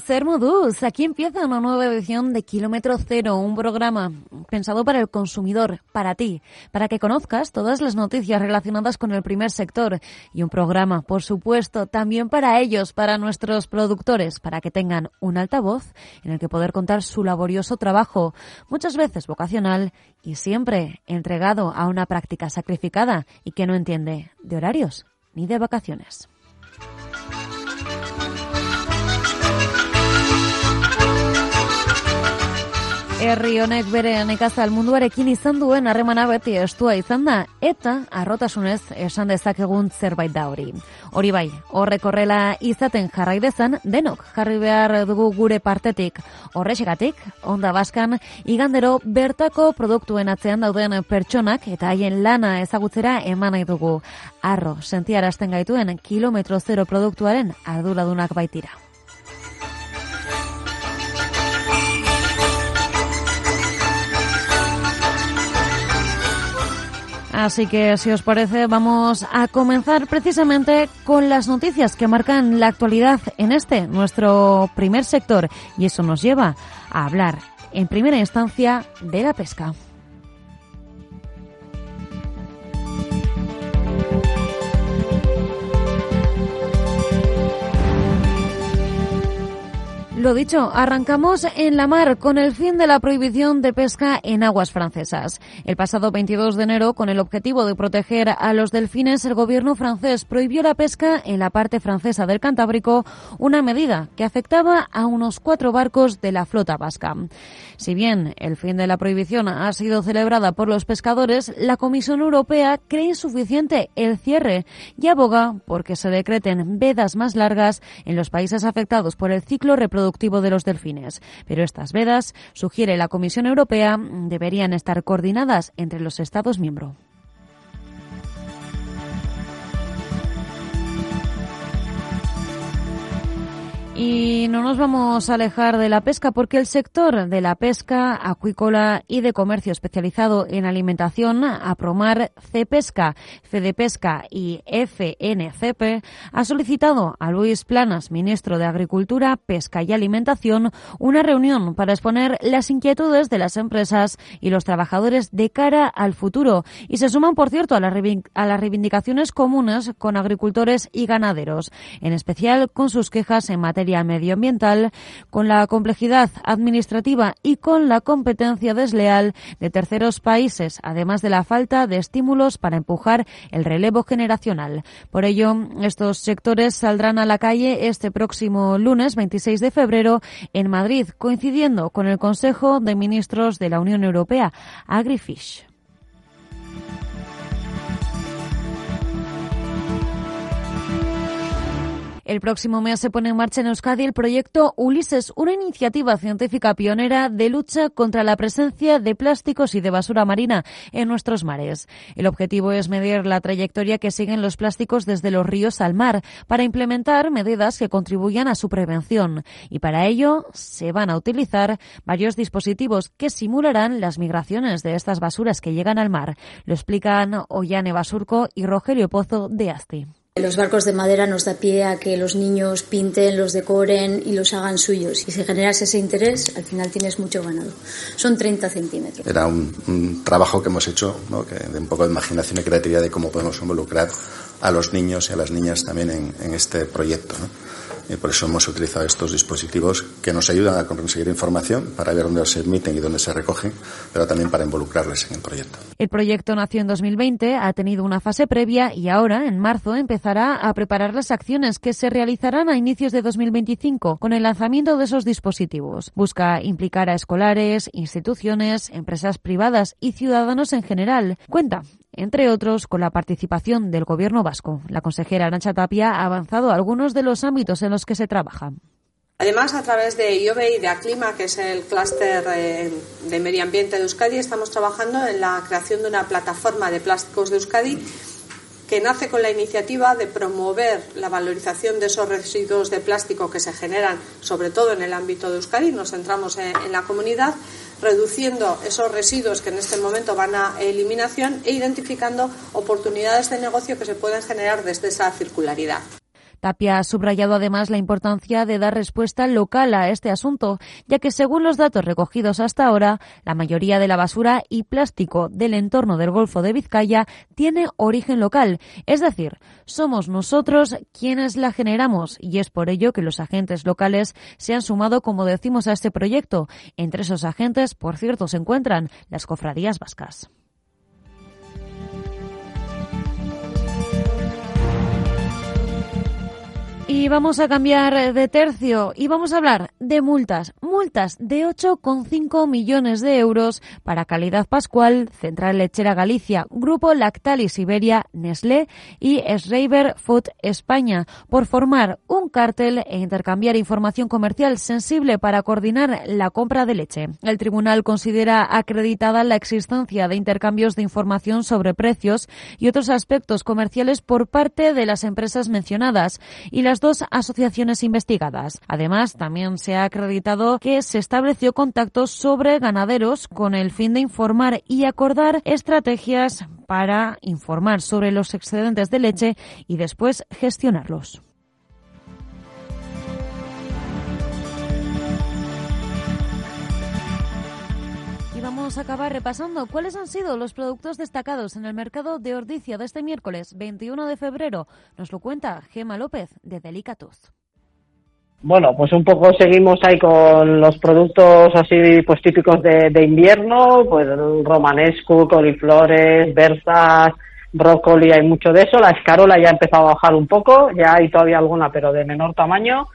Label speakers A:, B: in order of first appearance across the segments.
A: Zer moduz, aquí empieza una nueva edición de Kilómetro Cero, un programa pensado para el consumidor, para ti, para que conozcas todas las noticias relacionadas con el primer sector y un programa, por supuesto, también para ellos, para nuestros productores, para que tengan un altavoz en el que poder contar su laborioso trabajo, muchas veces vocacional y siempre entregado a una práctica sacrificada y que no entiende de horarios ni de vacaciones. Herri honek bere nekazal munduarekin izan duen harremana beti estua izan da, eta harrotasunez esan dezakegun zerbait da hori. Hori bai, horrek horrela izaten jarrai dezan, denok jarri behar dugu gure partetik. Horrexegatik, Onda Baskan, igandero bertako produktuen atzean dauden pertsonak eta haien lana ezagutzera eman nahi dugu. Harro, sentiarazten gaituen Kilometro Zero produktuaren arduradunak baitira. Así que, si os parece, vamos a comenzar precisamente con las noticias que marcan la actualidad en nuestro primer sector. Y eso nos lleva a hablar, en primera instancia, de la pesca. Lo dicho, arrancamos en la mar con el fin de la prohibición de pesca en aguas francesas. El pasado 22 de enero, con el objetivo de proteger a los delfines, el gobierno francés prohibió la pesca en la parte francesa del Cantábrico, una medida que afectaba a unos 4 barcos de la flota vasca. Si bien el fin de la prohibición ha sido celebrada por los pescadores, la Comisión Europea cree insuficiente el cierre y aboga porque se decreten vedas más largas en los países afectados por el ciclo reproductivo de los delfines. Pero estas vedas, sugiere la Comisión Europea, deberían estar coordinadas entre los Estados miembros. Y no nos vamos a alejar de la pesca porque el sector de la pesca acuícola y de comercio especializado en alimentación, APROMAR, CEPESCA, FEDEPESCA y FNCP, ha solicitado a Luis Planas, ministro de Agricultura, Pesca y Alimentación, una reunión para exponer las inquietudes de las empresas y los trabajadores de cara al futuro. Y se suman, por cierto, a las reivindicaciones comunes con agricultores y ganaderos, en especial con sus quejas en materia medioambiental, con la complejidad administrativa y con la competencia desleal de terceros países, además de la falta de estímulos para empujar el relevo generacional. Por ello, estos sectores saldrán a la calle este próximo lunes 26 de febrero en Madrid, coincidiendo con el Consejo de Ministros de la Unión Europea, AgriFish. El próximo mes se pone en marcha en Euskadi el proyecto Ulises, una iniciativa científica pionera de lucha contra la presencia de plásticos y de basura marina en nuestros mares. El objetivo es medir la trayectoria que siguen los plásticos desde los ríos al mar para implementar medidas que contribuyan a su prevención. Y para ello se van a utilizar varios dispositivos que simularán las migraciones de estas basuras que llegan al mar. Lo explican Ollane Basurco y Rogelio Pozo de ASTI.
B: Los barcos de madera nos da pie a que los niños pinten, los decoren y los hagan suyos. Y si generas ese interés, al final tienes mucho ganado. Son 30 centímetros.
C: Era un trabajo que hemos hecho, ¿no?, que de un poco de imaginación y creatividad de cómo podemos involucrar a los niños y a las niñas también en este proyecto, ¿no? Y por eso hemos utilizado estos dispositivos que nos ayudan a conseguir información para ver dónde se emiten y dónde se recogen, pero también para involucrarles en el proyecto.
A: El proyecto nació en 2020, ha tenido una fase previa y ahora, en marzo, empezará a preparar las acciones que se realizarán a inicios de 2025 con el lanzamiento de esos dispositivos. Busca implicar a escolares, instituciones, empresas privadas y ciudadanos en general. Cuenta, entre otros, con la participación del Gobierno vasco. La consejera Arantxa Tapia ha avanzado algunos de los ámbitos en los que se trabaja.
D: Además, a través de IOBE y de Aclima, que es el clúster de medio ambiente de Euskadi, estamos trabajando en la creación de una plataforma de plásticos de Euskadi que nace con la iniciativa de promover la valorización de esos residuos de plástico que se generan, sobre todo en el ámbito de Euskadi. Nos centramos en la comunidad, reduciendo esos residuos que en este momento van a eliminación e identificando oportunidades de negocio que se pueden generar desde esa circularidad.
A: Tapia ha subrayado además la importancia de dar respuesta local a este asunto, ya que según los datos recogidos hasta ahora, la mayoría de la basura y plástico del entorno del Golfo de Vizcaya tiene origen local, es decir, somos nosotros quienes la generamos y es por ello que los agentes locales se han sumado, como decimos, a este proyecto. Entre esos agentes, por cierto, se encuentran las cofradías vascas. Y vamos a cambiar de tercio y vamos a hablar de multas de 8,5 millones de euros para Calidad Pascual, Central Lechera Galicia, Grupo Lactalis Iberia, Nestlé y Schreiber Food España por formar un cártel e intercambiar información comercial sensible para coordinar la compra de leche. El tribunal considera acreditada la existencia de intercambios de información sobre precios y otros aspectos comerciales por parte de las empresas mencionadas y las dos asociaciones investigadas. Además, también se ha acreditado que se estableció contactos sobre ganaderos con el fin de informar y acordar estrategias para informar sobre los excedentes de leche y después gestionarlos. Y vamos a acabar repasando cuáles han sido los productos destacados en el mercado de Ordizia de este miércoles 21 de febrero. Nos lo cuenta Gema López de Delicatus.
E: Bueno, pues un poco seguimos ahí con los productos así pues típicos de invierno, pues romanesco, coliflores, berzas, brócoli, hay mucho de eso. La escarola ya ha empezado a bajar un poco, ya hay todavía alguna pero de menor tamaño.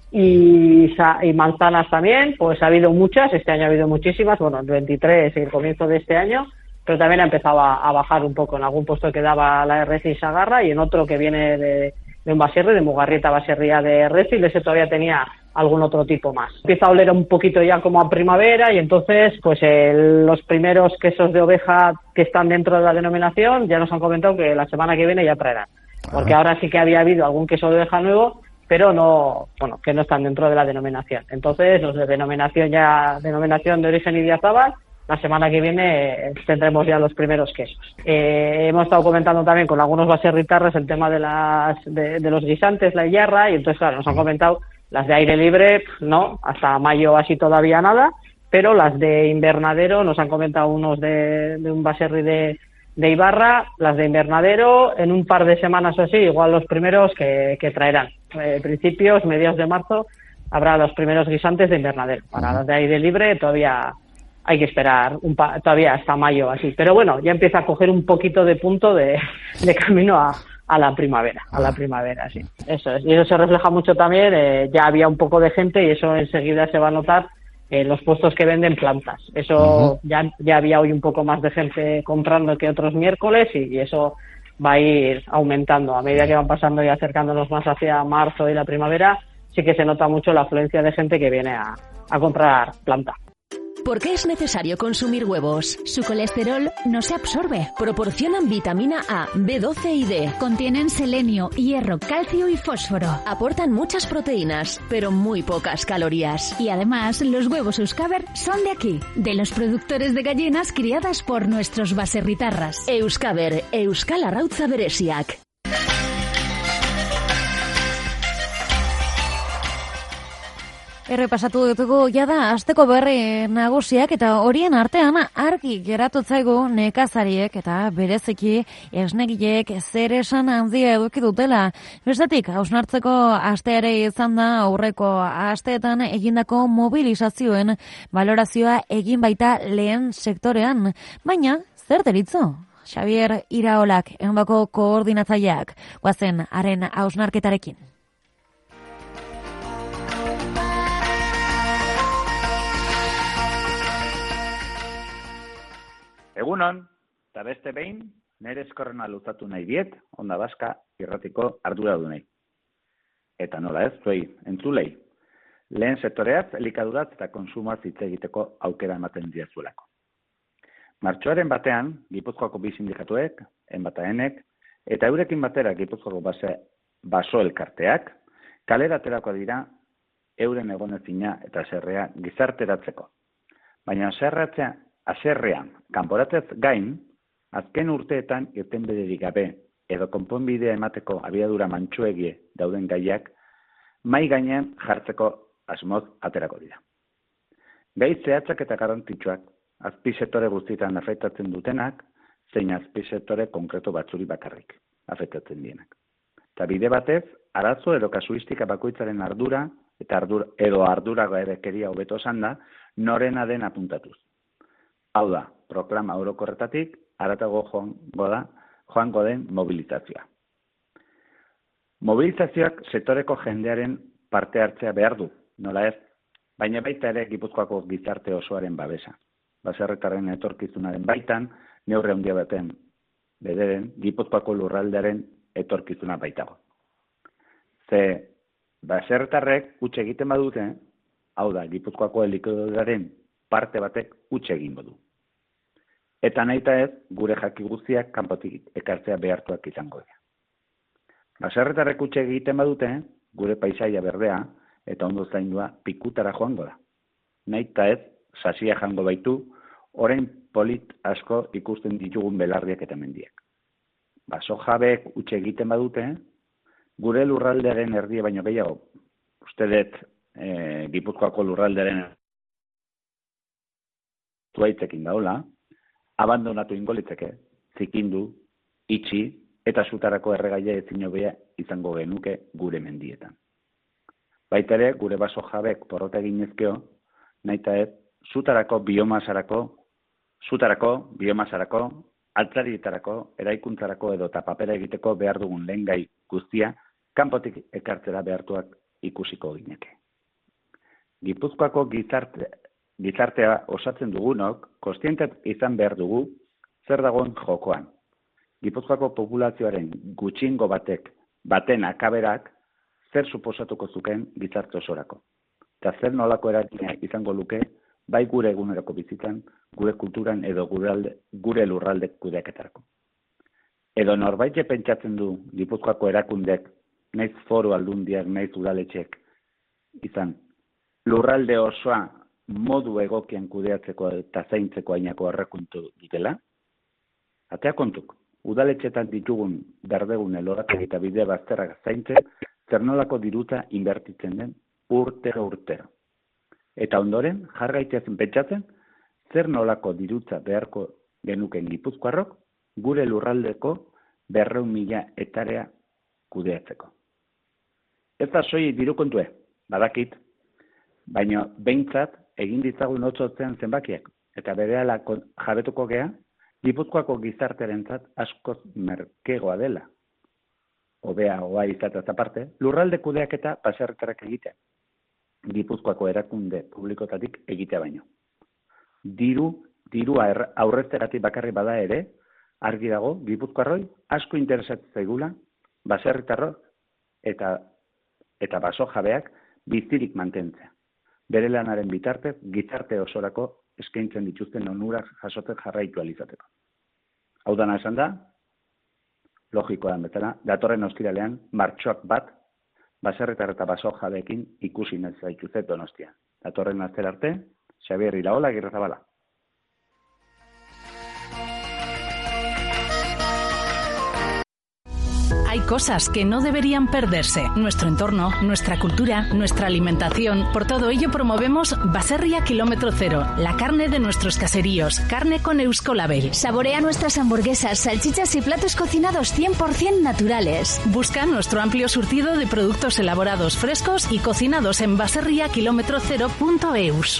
E: Y manzanas también, pues ha habido muchas, este año ha habido muchísimas, bueno, el 23 y el comienzo de este año, pero también ha empezado a bajar un poco en algún puesto que daba la RC y Sagarra y en otro que viene de un baserri, de Mugarrieta Baserría de Redfield, ese todavía tenía algún otro tipo más. Empieza a oler un poquito ya como a primavera y entonces pues los primeros quesos de oveja que están dentro de la denominación ya nos han comentado que la semana que viene ya traerán, porque ahora sí que había habido algún queso de oveja nuevo, pero no, bueno, que no están dentro de la denominación. Entonces, los de denominación de origen Idiazábal, la semana que viene tendremos ya los primeros quesos. Hemos estado comentando también con algunos baserritarras el tema de los guisantes, la iyarra, y entonces, claro, nos han comentado las de aire libre, no, hasta mayo así todavía nada, pero las de invernadero nos han comentado unos de un baserri de Ibarra, las de invernadero, en un par de semanas o así, igual los primeros que traerán. Principios, mediados de marzo, habrá los primeros guisantes de invernadero. Para las de aire libre todavía hay que esperar todavía hasta mayo así. Pero bueno, ya empieza a coger un poquito de punto de camino a la primavera, sí. Eso es. Y eso se refleja mucho también, ya había un poco de gente y eso enseguida se va a notar en los puestos que venden plantas. Eso ya había hoy un poco más de gente comprando que otros miércoles y eso va a ir aumentando. A medida que van pasando y acercándonos más hacia marzo y la primavera, sí que se nota mucho la afluencia de gente que viene a comprar planta.
F: ¿Por qué es necesario consumir huevos? Su colesterol no se absorbe. Proporcionan vitamina A, B12 y D.
G: Contienen selenio, hierro, calcio y fósforo.
F: Aportan muchas proteínas, pero muy pocas calorías.
G: Y además, los huevos Euskaber son de aquí, de los productores de gallinas criadas por nuestros baserritarras.
F: Euskaber, Euskal Arrautza Beresiak.
A: Errepasatu dugu jada asteko berri nagusiak eta horien artean argi geratu zaigu nekazariek eta bereziki esnegileek zer esan handia eduki dutela. Bestetik, hausnartzeko aste ere izan da aurreko asteetan egindako mobilizazioen balorazioa egin baita lehen sektorean. Baina, zer deritzo? Xavier Iraolak, ehunbako koordinatzaileak, guazen haren hausnarketarekin.
H: Egunon, eta beste behin, nire eskorrena luzatu nahi diet, Onda Baska irratiko arduradunei. Eta nola ez, zuei, entzulei. Lehen sektoreaz, elikaduraz eta konsumoaz hitz egiteko aukera ematen diazuelako. Martxoaren batean, Gipuzkoako bi sindikatuek, enbataenek, eta eurekin batera Gipuzkoako baso elkarteak, kalera aterako dira euren egonezina eta haserrea gizarteratzeko. Baina haserrean kanporatzez gain, azken urteetan irtenbiderik gabe edo konponbidea emateko abiadura mantsuegie dauden gaiak mai gainean jartzeko asmoz aterako dira. Gai zehatzak eta garrantzitsuak, azpisektore guztietan afektatzen dutenak, zein azpisektore konkretu batzuri bakarrik afektatzen dienak. Eta bide batez, arazo edo kasuistika bakoitzaren ardura edo arduragabekeria hobeto esanda, norena den apuntatuz. Hau da, proklama orokorretatik haratago joango den mobilizazioa. Mobilizazioak sektoreko jendearen parte hartzea behar du, nola ez, baina baita ere Gipuzkoako gizarte osoaren babesa. Baserritarren etorkizunaren baitan, neurri handia baten bederen, Gipuzkoako lurraldearen etorkizuna baitago. Ze baserritarrek huts egiten badute, hau da, Gipuzkoako elikaduraren parte batek huts egingo du. Eta nahita ez, gure jaki guztiak kanpotik ekartzea behartuak izango dira. Baserritarrek huts egiten badute, gure paisaia berdea eta ondo zaindua pikutara joango da. Nahita ez, sasia jango baitu, orain polit asko ikusten ditugun belarriak eta mendiak. Baso jabeek huts egiten badute, gure lurraldearen erdia baino gehiago, uste dut Gipuzkoako lurraldearen zuaitzekin daula, abandonatu ingolitzeke, zikindu, itxi, eta sutarako erregaia ezin hobea izango genuke gure mendietan. Baita ere, gure baso jabek porrota eginezkeo, nahita ez, sutarako, biomasarako, altzarietarako, eraikuntzarako edo eta papera egiteko behar dugun lehen gai guztia, kanpotik ekartzera behartuak ikusiko gineke. Gipuzkoako gizartea osatzen dugunok, kontzienteak izan behar dugu, zer dagoen jokoan. Gipuzkoako populazioaren gutxingo baten akaberak, zer suposatuko zuken gizarte osorako. Eta zer nolako eragina izango luke, bai gure egunerako bizitzan, gure kulturan edo gure lurraldek kudeaketarako. Edo norbait pentsatzen du Gipuzkoako erakundek, naiz foru aldundiak, naiz udaletxek izan, lurralde osoa modu egokian kudeatzeko eta zaintzeko ainako errekuntu dutela? Atea kontuk, udaletxetan ditugun berdegune lorategi eta bide bazterrak zaintzen, zer nolako diruta inbertitzen den urtero. Eta ondoren, jargaitezen pentsatzen, zer nolako dirutza beharko genuken Gipuzkoarrok, gure lurraldeko 200.000 hektarea kudeatzeko. Ez da soilik diru kontue, badakit, baina behintzat egin ditzagun otzotzen zenbakiak, eta berehala jabetuko gea, Gipuzkoako gizartearentzat askoz merkegoa dela. Hobea izateaz aparte, lurralde kudeaketa baserritarrak egitea. Gipuzkoako erakunde publikotatik egitea baino. Dirua aurrezteratik bakarri bada ere, argi dago, Gipuzkoarroi asko interesatzen zaigula, baserritarrok eta baso jabeak bizirik mantentzea. Bere lanaren bitartez, gizarte osorako eskaintzen dituzten onurak jasotzen jarraitu alizateko. Hau dana esan da, logikoa den bezala, datorren ostiralean, martxoak bat, baserritar eta baso jabeekin ikusi nahi zaituzet Donostia. Datorren astera arte, Xabier Iraola, Agirrezabala.
F: Hay cosas que no deberían perderse. Nuestro entorno, nuestra cultura, nuestra alimentación. Por todo ello promovemos Baserria Kilómetro Cero, la carne de nuestros caseríos, carne con Euskolabel.
G: Saborea nuestras hamburguesas, salchichas y platos cocinados 100% naturales.
F: Busca nuestro amplio surtido de productos elaborados frescos y cocinados en baserriakilometrocero.eus.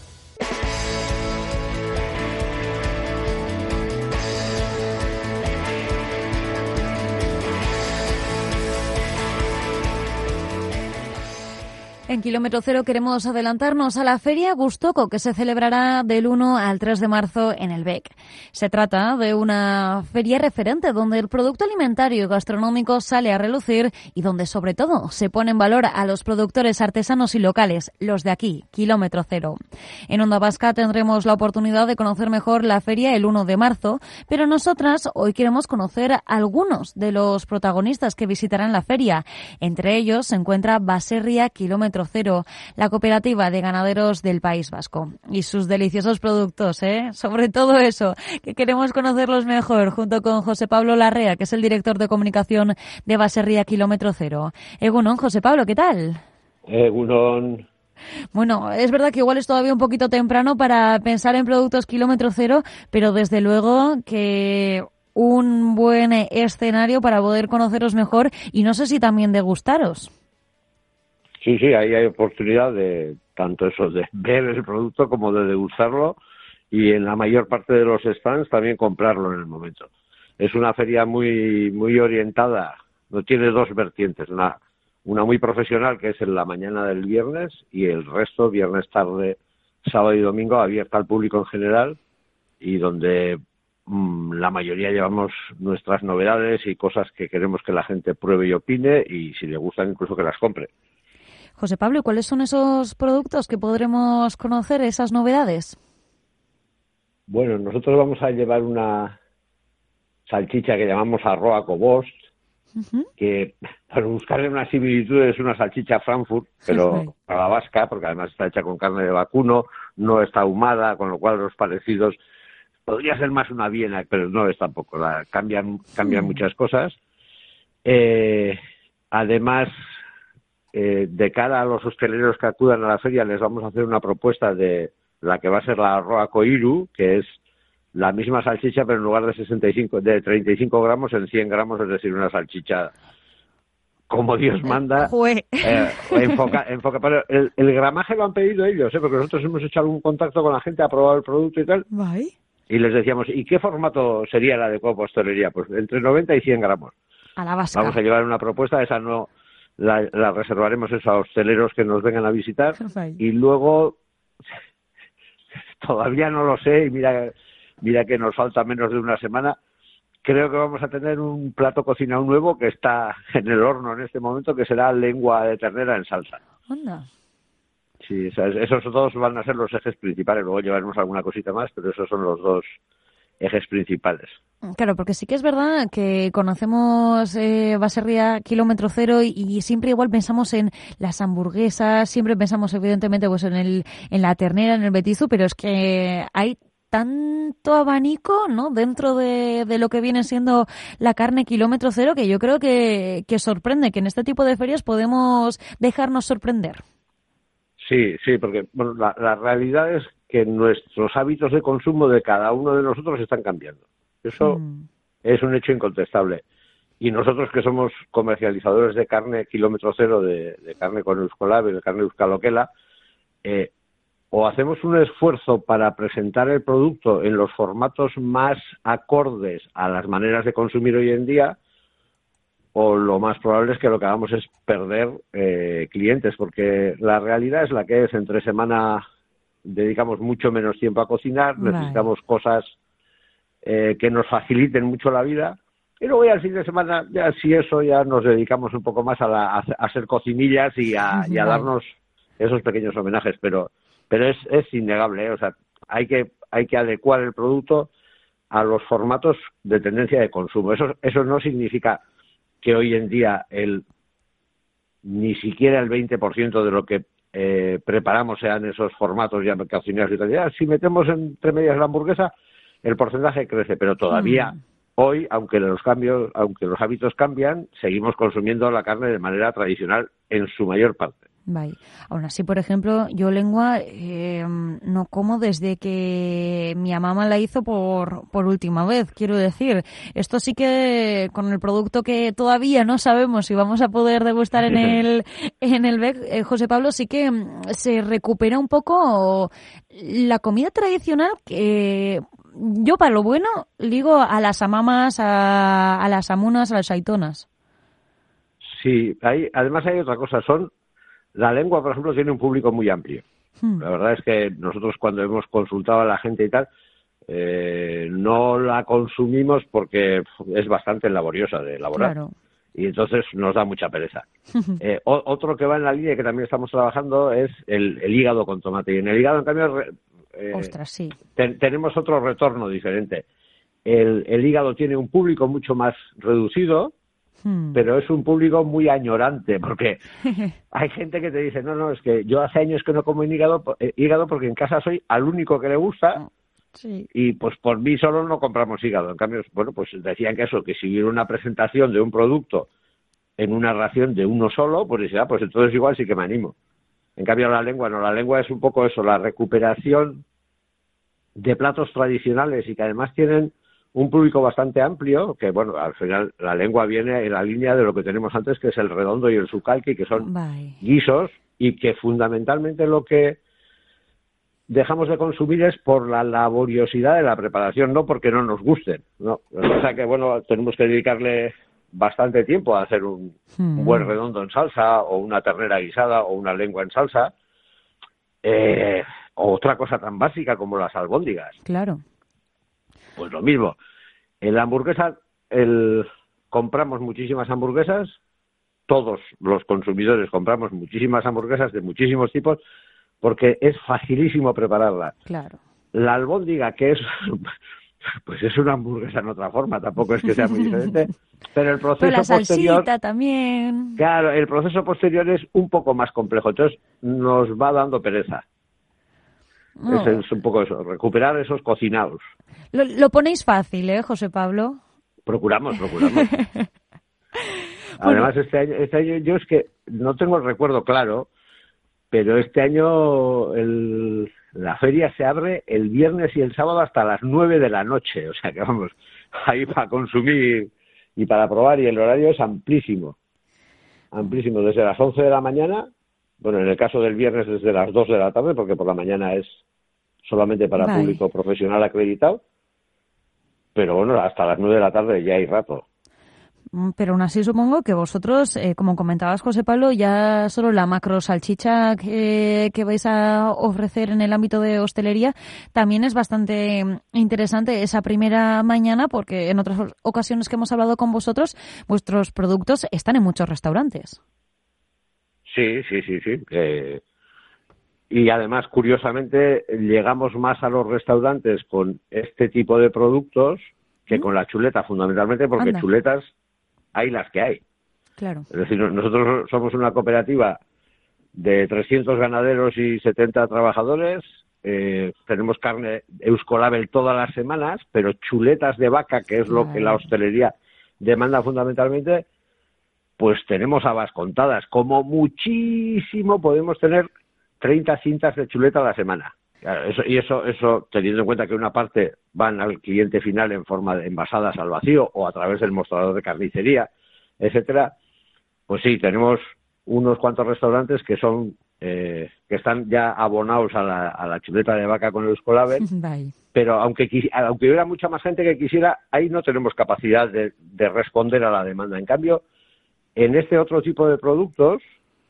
A: En Kilómetro Cero queremos adelantarnos a la Feria Gustoco, que se celebrará del 1 al 3 de marzo en el BEC. Se trata de una feria referente donde el producto alimentario y gastronómico sale a relucir y donde sobre todo se pone en valor a los productores artesanos y locales, los de aquí, Kilómetro Cero. En Onda Vasca tendremos la oportunidad de conocer mejor la feria el 1 de marzo, pero nosotras hoy queremos conocer algunos de los protagonistas que visitarán la feria. Entre ellos se encuentra Baserria Kilómetro Kilómetro Cero, la cooperativa de ganaderos del País Vasco. Y sus deliciosos productos, sobre todo eso, que queremos conocerlos mejor, junto con José Pablo Larrea, que es el director de comunicación de Baserría Kilómetro Cero. Egunon, José Pablo, ¿qué tal?
I: Egunon.
A: Bueno, es verdad que igual es todavía un poquito temprano para pensar en productos Kilómetro Cero, pero desde luego que un buen escenario para poder conoceros mejor y no sé si también degustaros.
I: Sí, ahí hay oportunidad de tanto eso, de ver el producto como de degustarlo y en la mayor parte de los stands también comprarlo en el momento. Es una feria muy orientada, no tiene dos vertientes, una muy profesional, que es en la mañana del viernes, y el resto, viernes tarde, sábado y domingo, abierta al público en general, y donde la mayoría llevamos nuestras novedades y cosas que queremos que la gente pruebe y opine, y si le gustan incluso que las compre.
A: José Pablo, ¿y cuáles son esos productos que podremos conocer, esas novedades?
I: Bueno, nosotros vamos a llevar una salchicha que llamamos arroa cobost, que para buscarle una similitud es una salchicha Frankfurt, pero para la vasca, porque además está hecha con carne de vacuno, no está ahumada, con lo cual los parecidos podría ser más una Viena, pero no es tampoco, cambian muchas cosas. Además, de cara a los hosteleros que acudan a la feria, les vamos a hacer una propuesta de la que va a ser la arroa koiru, que es la misma salchicha, pero en lugar de 35 gramos, en 100 gramos, es decir, una salchicha como Dios manda. Enfoca, pero el gramaje lo han pedido ellos, porque nosotros hemos hecho algún contacto con la gente, ha probado el producto y tal, y les decíamos, ¿y qué formato sería el adecuado para hostelería? Pues entre 90 y 100 gramos.
A: A la vasca.
I: Vamos a llevar una propuesta, esa no la reservaremos eso a hosteleros que nos vengan a visitar, y luego todavía no lo sé, y mira que nos falta menos de una semana. Creo que vamos a tener un plato cocinado nuevo que está en el horno en este momento, que será lengua de ternera en salsa.
A: Anda.
I: Sí, esos dos van a ser los ejes principales. Luego llevaremos alguna cosita más, pero esos son los dos ejes principales.
A: Claro, porque sí que es verdad que conocemos Baserría Kilómetro Cero y siempre igual pensamos en las hamburguesas, siempre pensamos evidentemente pues en la ternera, en el betizu, pero es que hay tanto abanico, ¿no?, dentro de lo que viene siendo la carne Kilómetro Cero, que yo creo que sorprende, que en este tipo de ferias podemos dejarnos sorprender.
I: Sí, porque bueno, la realidad es que nuestros hábitos de consumo de cada uno de nosotros están cambiando. Eso es un hecho incontestable. Y nosotros, que somos comercializadores de carne Kilómetro Cero, de carne con Euskolab, de carne Euskaloquela, o hacemos un esfuerzo para presentar el producto en los formatos más acordes a las maneras de consumir hoy en día, o lo más probable es que lo que hagamos es perder clientes, porque la realidad es la que es. Entre semana dedicamos mucho menos tiempo a cocinar, necesitamos cosas que nos faciliten mucho la vida, y luego ya el fin de semana, ya nos dedicamos un poco más a hacer cocinillas y a darnos esos pequeños homenajes, pero es innegable, o sea, hay que adecuar el producto a los formatos de tendencia de consumo. Eso no significa que hoy en día ni siquiera el 20% de lo que preparamos sean esos formatos ya cocineros y tal. Si metemos entre medias la hamburguesa, el porcentaje crece, pero todavía hoy, aunque los hábitos cambian, seguimos consumiendo la carne de manera tradicional en su mayor parte.
A: Vale. Aún así, por ejemplo, yo lengua no como desde que mi mamá la hizo por última vez, quiero decir. Esto sí que con el producto que todavía no sabemos si vamos a poder degustar en el BEC, José Pablo, sí que se recupera un poco la comida tradicional que yo, para lo bueno, ligo a las amamas, a las amunas, a las aitonas.
I: Sí, además hay otra cosa, la lengua, por ejemplo, tiene un público muy amplio. La verdad es que nosotros, cuando hemos consultado a la gente y tal, no la consumimos porque es bastante laboriosa de elaborar. Claro. Y entonces nos da mucha pereza. Otro que va en la línea, que también estamos trabajando, es el hígado con tomate. Y en el hígado, en cambio,
A: ostras, sí.
I: Tenemos otro retorno diferente. El hígado tiene un público mucho más reducido, pero es un público muy añorante, porque hay gente que te dice, no, es que yo hace años que no como hígado porque en casa soy al único que le gusta, y pues por mí solo no compramos hígado. En cambio, bueno, pues decían que si hubiera una presentación de un producto en una ración de uno solo, pues decía, pues entonces igual sí que me animo. En cambio la lengua no, la lengua es un poco eso, la recuperación de platos tradicionales y que además tienen un público bastante amplio, que bueno, al final la lengua viene en la línea de lo que tenemos antes, que es el redondo y el sucalqui, que son guisos, y que fundamentalmente lo que dejamos de consumir es por la laboriosidad de la preparación, no porque no nos gusten, no. O sea que bueno, tenemos que dedicarle bastante tiempo a hacer un buen redondo en salsa, o una ternera guisada, o una lengua en salsa, o otra cosa tan básica como las albóndigas.
A: Claro.
I: Pues lo mismo. En la hamburguesa, compramos muchísimas hamburguesas, todos los consumidores compramos muchísimas hamburguesas de muchísimos tipos, porque es facilísimo prepararla.
A: Claro.
I: La albóndiga, que pues es una hamburguesa en otra forma, tampoco es que sea muy diferente, pero el proceso
A: la salsita
I: posterior
A: también.
I: Claro, el proceso posterior es un poco más complejo, entonces nos va dando pereza. Es un poco eso, recuperar esos cocinados.
A: Lo ponéis fácil, José Pablo?
I: Procuramos. Además, este año yo es que no tengo el recuerdo claro, pero este año la feria se abre el viernes y el sábado hasta las 9 de la noche. O sea que vamos, ahí para consumir y para probar, y el horario es amplísimo. Amplísimo, desde las 11 de la mañana, bueno, en el caso del viernes desde las 2 de la tarde, porque por la mañana es solamente para público profesional acreditado, pero bueno, hasta las 9 de la tarde ya hay rato.
A: Pero aún así supongo que vosotros, como comentabas, José Pablo, ya solo la macro salchicha que vais a ofrecer en el ámbito de hostelería también es bastante interesante esa primera mañana, porque en otras ocasiones que hemos hablado con vosotros, vuestros productos están en muchos restaurantes.
I: Sí. Y además, curiosamente, llegamos más a los restaurantes con este tipo de productos que con la chuleta, fundamentalmente porque chuletas hay las que hay.
A: Claro.
I: Es decir, nosotros somos una cooperativa de 300 ganaderos y 70 trabajadores. Tenemos carne Euskolabel todas las semanas, pero chuletas de vaca, que es lo que la hostelería demanda fundamentalmente, pues tenemos habas contadas. Como muchísimo podemos tener 30 cintas de chuleta a la semana. Claro, eso teniendo en cuenta que una parte van al cliente final en forma de envasadas al vacío o a través del mostrador de carnicería, etcétera, pues sí, tenemos unos cuantos restaurantes que son que están ya abonados a la chuleta de vaca con el Euskolabel, pero aunque hubiera mucha más gente que quisiera, ahí no tenemos capacidad de responder a la demanda. En cambio, en este otro tipo de productos,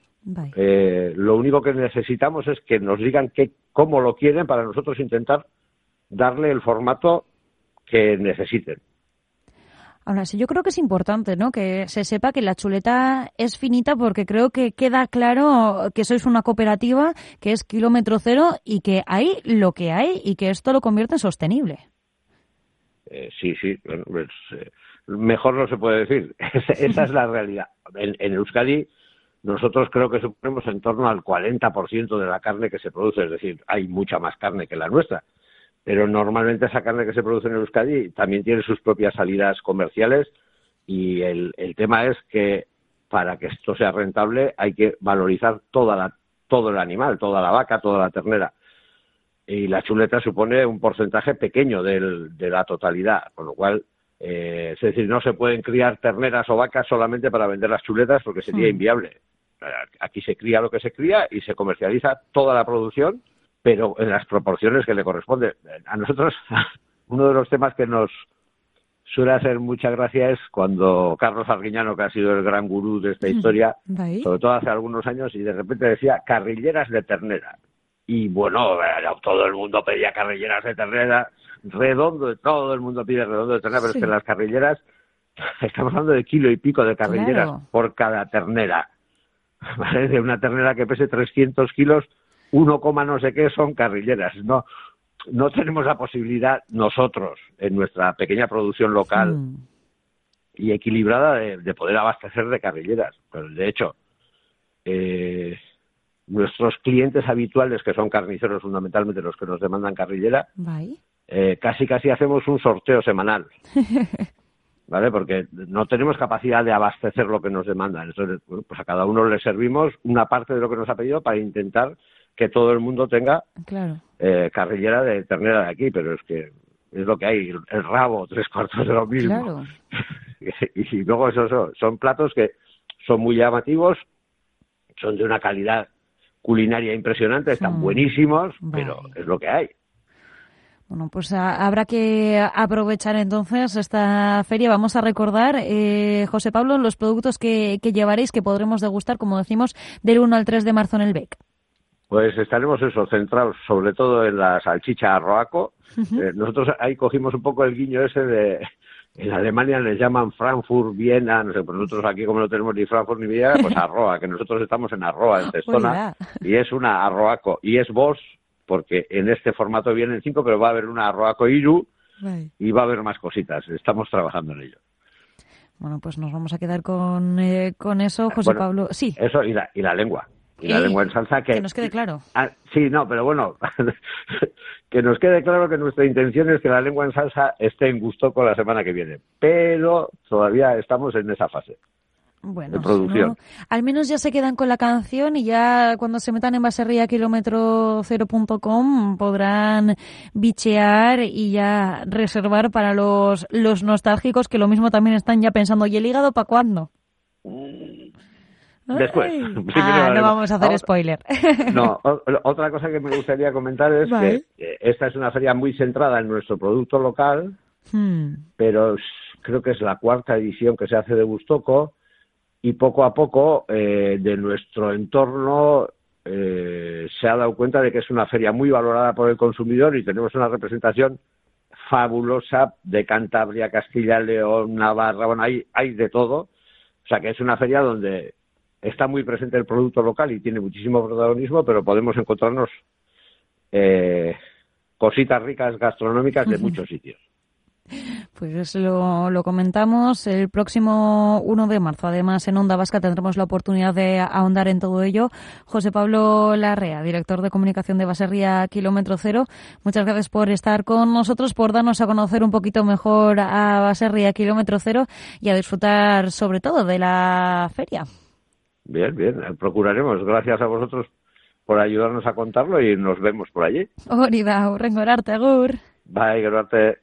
I: lo único que necesitamos es que nos digan cómo lo quieren para nosotros intentar darle el formato que necesiten.
A: Ahora sí, yo creo que es importante, ¿no?, que se sepa que la chuleta es finita, porque creo que queda claro que sois una cooperativa que es kilómetro cero y que hay lo que hay y que esto lo convierte en sostenible.
I: Sí, bueno, pues, mejor no se puede decir. Esa es la realidad. En Euskadi nosotros creo que suponemos en torno al 40% de la carne que se produce, es decir, hay mucha más carne que la nuestra, pero normalmente esa carne que se produce en Euskadi también tiene sus propias salidas comerciales, y el tema es que para que esto sea rentable hay que valorizar todo el animal, toda la vaca, toda la ternera, y la chuleta supone un porcentaje pequeño de la totalidad, con lo cual es decir, no se pueden criar terneras o vacas solamente para vender las chuletas, porque sería inviable. Aquí se cría lo que se cría y se comercializa toda la producción, pero en las proporciones que le corresponde. A nosotros, uno de los temas que nos suele hacer mucha gracia es cuando Carlos Arguiñano, que ha sido el gran gurú de esta historia, sobre todo hace algunos años, y de repente decía carrilleras de ternera. Y bueno, todo el mundo pedía carrilleras de ternera, todo el mundo pide redondo de ternera, pero es que en las carrilleras estamos hablando de kilo y pico de carrilleras por cada ternera. ¿Vale? De una ternera que pese 300 kilos, 1, no sé qué son carrilleras. No tenemos la posibilidad nosotros, en nuestra pequeña producción local, y equilibrada de poder abastecer de carrilleras. Pero de hecho, nuestros clientes habituales, que son carniceros fundamentalmente los que nos demandan carrillera, casi hacemos un sorteo semanal. ¿Vale? Porque no tenemos capacidad de abastecer lo que nos demandan. Entonces, bueno, pues a cada uno le servimos una parte de lo que nos ha pedido para intentar que todo el mundo tenga carrillera de ternera de aquí, pero es que es lo que hay, el rabo, 3/4 de lo mismo.
A: Claro.
I: Y luego son platos que son muy llamativos, son de una calidad culinaria impresionante, están buenísimos, pero es lo que hay.
A: Bueno, pues habrá que aprovechar entonces esta feria. Vamos a recordar, José Pablo, los productos que llevaréis, que podremos degustar, como decimos, del 1 al 3 de marzo en el BEC.
I: Pues estaremos centrados sobre todo en la salchicha arroaco. Nosotros ahí cogimos un poco el guiño ese de... En Alemania les llaman Frankfurt, Viena, no sé, pues nosotros aquí como no tenemos ni Frankfurt ni Viena, pues Arroa, que nosotros estamos en Arroa, en Testona, y es una arroaco, y es Bosch, porque en este formato vienen 5, pero va a haber una arroaco Iru, y va a haber más cositas, estamos trabajando en ello.
A: Bueno, pues nos vamos a quedar con eso, José Pablo. Sí.
I: Eso y la lengua. Y la lengua en salsa
A: que nos quede claro.
I: Sí, no, pero bueno, que nos quede claro que nuestra intención es que la lengua en salsa esté en Gustoco la semana que viene, pero todavía estamos en esa fase de producción.
A: No, al menos ya se quedan con la canción y ya cuando se metan en baserriakilómetro0.com podrán bichear y ya reservar para los nostálgicos, que lo mismo también están ya pensando, ¿y el hígado para cuándo?
I: Después.
A: No vamos a hacer spoiler.
I: No, otra cosa que me gustaría comentar es que esta es una feria muy centrada en nuestro producto local, pero creo que es la 4ª edición que se hace de Gustoco, y poco a poco de nuestro entorno se ha dado cuenta de que es una feria muy valorada por el consumidor y tenemos una representación fabulosa de Cantabria, Castilla, León, Navarra, bueno, hay de todo. O sea que es una feria donde está muy presente el producto local y tiene muchísimo protagonismo, pero podemos encontrarnos cositas ricas gastronómicas de muchos sitios.
A: Pues lo comentamos el próximo 1 de marzo. Además, en Onda Vasca tendremos la oportunidad de ahondar en todo ello. José Pablo Larrea, director de comunicación de Baserria Kilómetro Cero, muchas gracias por estar con nosotros, por darnos a conocer un poquito mejor a Baserria Kilómetro Cero y a disfrutar sobre todo de la feria.
I: Bien, procuraremos. Gracias a vosotros por ayudarnos a contarlo y nos vemos por allí.
A: Hori da, hurrengo arte, agur.
I: Bai, gero arte.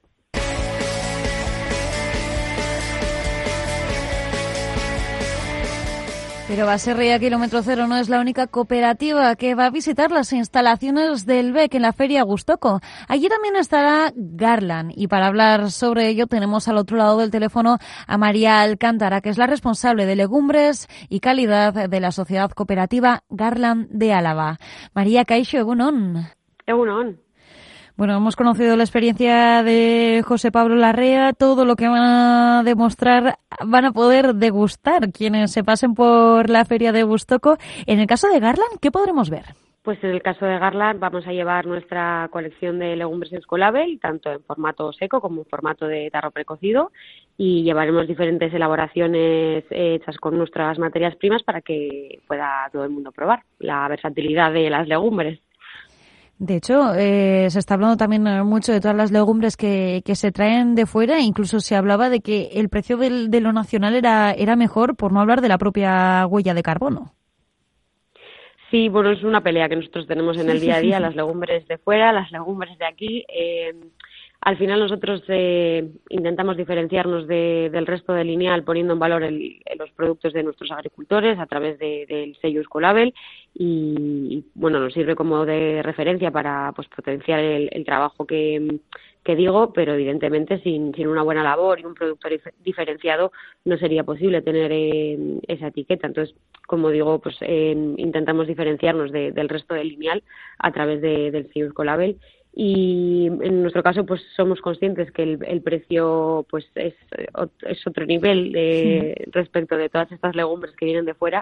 A: Pero Baserria Kilómetro Cero no es la única cooperativa que va a visitar las instalaciones del BEC en la Feria Gustoco. Allí también estará Garland, y para hablar sobre ello tenemos al otro lado del teléfono a María Alcántara, que es la responsable de legumbres y calidad de la sociedad cooperativa Garland de Álava. María, kaixo, egunon.
J: Egunon.
A: Bueno, hemos conocido la experiencia de José Pablo Larrea, todo lo que van a demostrar van a poder degustar quienes se pasen por la feria de Gustoco. En el caso de Garland, ¿qué podremos ver?
J: Pues en el caso de Garland vamos a llevar nuestra colección de legumbres Euskolabel, tanto en formato seco como en formato de tarro precocido, y llevaremos diferentes elaboraciones hechas con nuestras materias primas para que pueda todo el mundo probar la versatilidad de las legumbres.
A: De hecho, se está hablando también mucho de todas las legumbres que se traen de fuera. Incluso se hablaba de que el precio de lo nacional era mejor, por no hablar de la propia huella de carbono.
J: Sí, bueno, es una pelea que nosotros tenemos en el día a día, las legumbres de fuera, las legumbres de aquí. Al final nosotros intentamos diferenciarnos del resto del lineal poniendo en valor los productos de nuestros agricultores a través del sello Euskolabel y bueno, nos sirve como de referencia para pues potenciar el trabajo que digo, pero evidentemente sin una buena labor y un producto diferenciado no sería posible tener esa etiqueta. Entonces, como digo, pues intentamos diferenciarnos del resto del lineal a través del sello Euskolabel. Y en nuestro caso pues somos conscientes que el precio pues es otro nivel respecto de todas estas legumbres que vienen de fuera,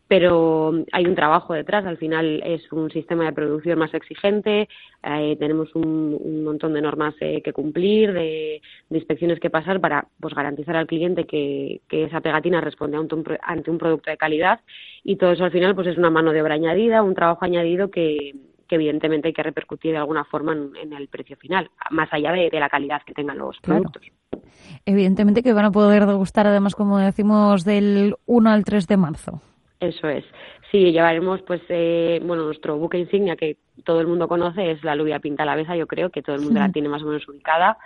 J: pero hay un trabajo detrás. Al final es un sistema de producción más exigente, tenemos un montón de normas que cumplir, de inspecciones que pasar para pues garantizar al cliente que esa pegatina responde ante un producto de calidad, y todo eso al final pues es una mano de obra añadida, un trabajo añadido que evidentemente hay que repercutir de alguna forma en el precio final, más allá de la calidad que tengan los productos.
A: Evidentemente que van a poder degustar además, como decimos, del 1 al 3 de marzo.
J: Eso es. Sí, llevaremos pues nuestro buque insignia que todo el mundo conoce es la alubia pinta alavesa. Yo creo que todo el mundo la tiene más o menos ubicada.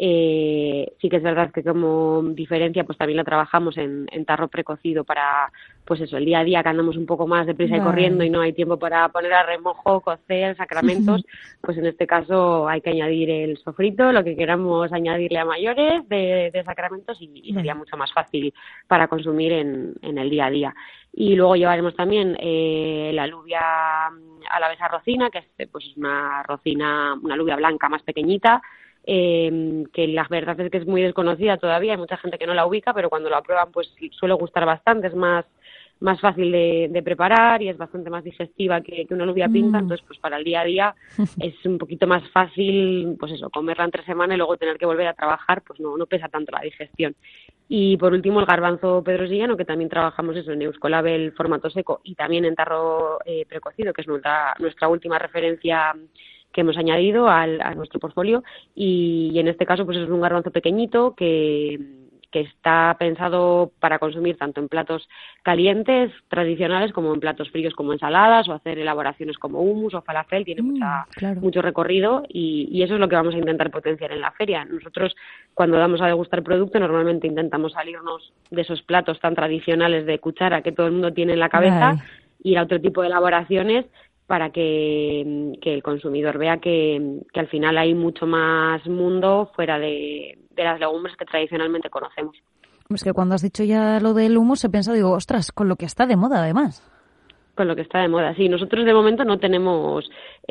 J: Sí que es verdad que como diferencia pues también la trabajamos en tarro precocido para pues eso, el día a día que andamos un poco más deprisa y corriendo y no hay tiempo para poner a remojo, cocer, sacramentos, pues en este caso hay que añadir el sofrito, lo que queramos añadirle a mayores de sacramentos y sería mucho más fácil para consumir en el día a día. Y luego llevaremos también la alubia alavesa rocina, que es pues una alubia blanca más pequeñita, que la verdad es que es muy desconocida todavía, hay mucha gente que no la ubica, pero cuando la prueban pues suele gustar bastante, es más fácil de preparar y es bastante más digestiva que una alubia pinta, entonces pues para el día a día es un poquito más fácil pues eso, comerla entre semana y luego tener que volver a trabajar, pues no pesa tanto la digestión. Y por último el garbanzo pedrosillano, que también trabajamos eso en Euskolabel formato seco y también en tarro precocido, que es nuestra última referencia que hemos añadido a nuestro portfolio, y en este caso pues es un garbanzo pequeñito que está pensado para consumir tanto en platos calientes tradicionales como en platos fríos como ensaladas o hacer elaboraciones como hummus o falafel. Tiene mucho recorrido y eso es lo que vamos a intentar potenciar en la feria. Nosotros cuando damos a degustar producto normalmente intentamos salirnos de esos platos tan tradicionales de cuchara que todo el mundo tiene en la cabeza, ir a otro tipo de elaboraciones para que el consumidor vea que al final hay mucho más mundo fuera de las legumbres que tradicionalmente conocemos.
A: Es que cuando has dicho ya lo del hummus he pensado, digo, ostras, con lo que está de moda además.
J: Con lo que está de moda, sí. Nosotros de momento no tenemos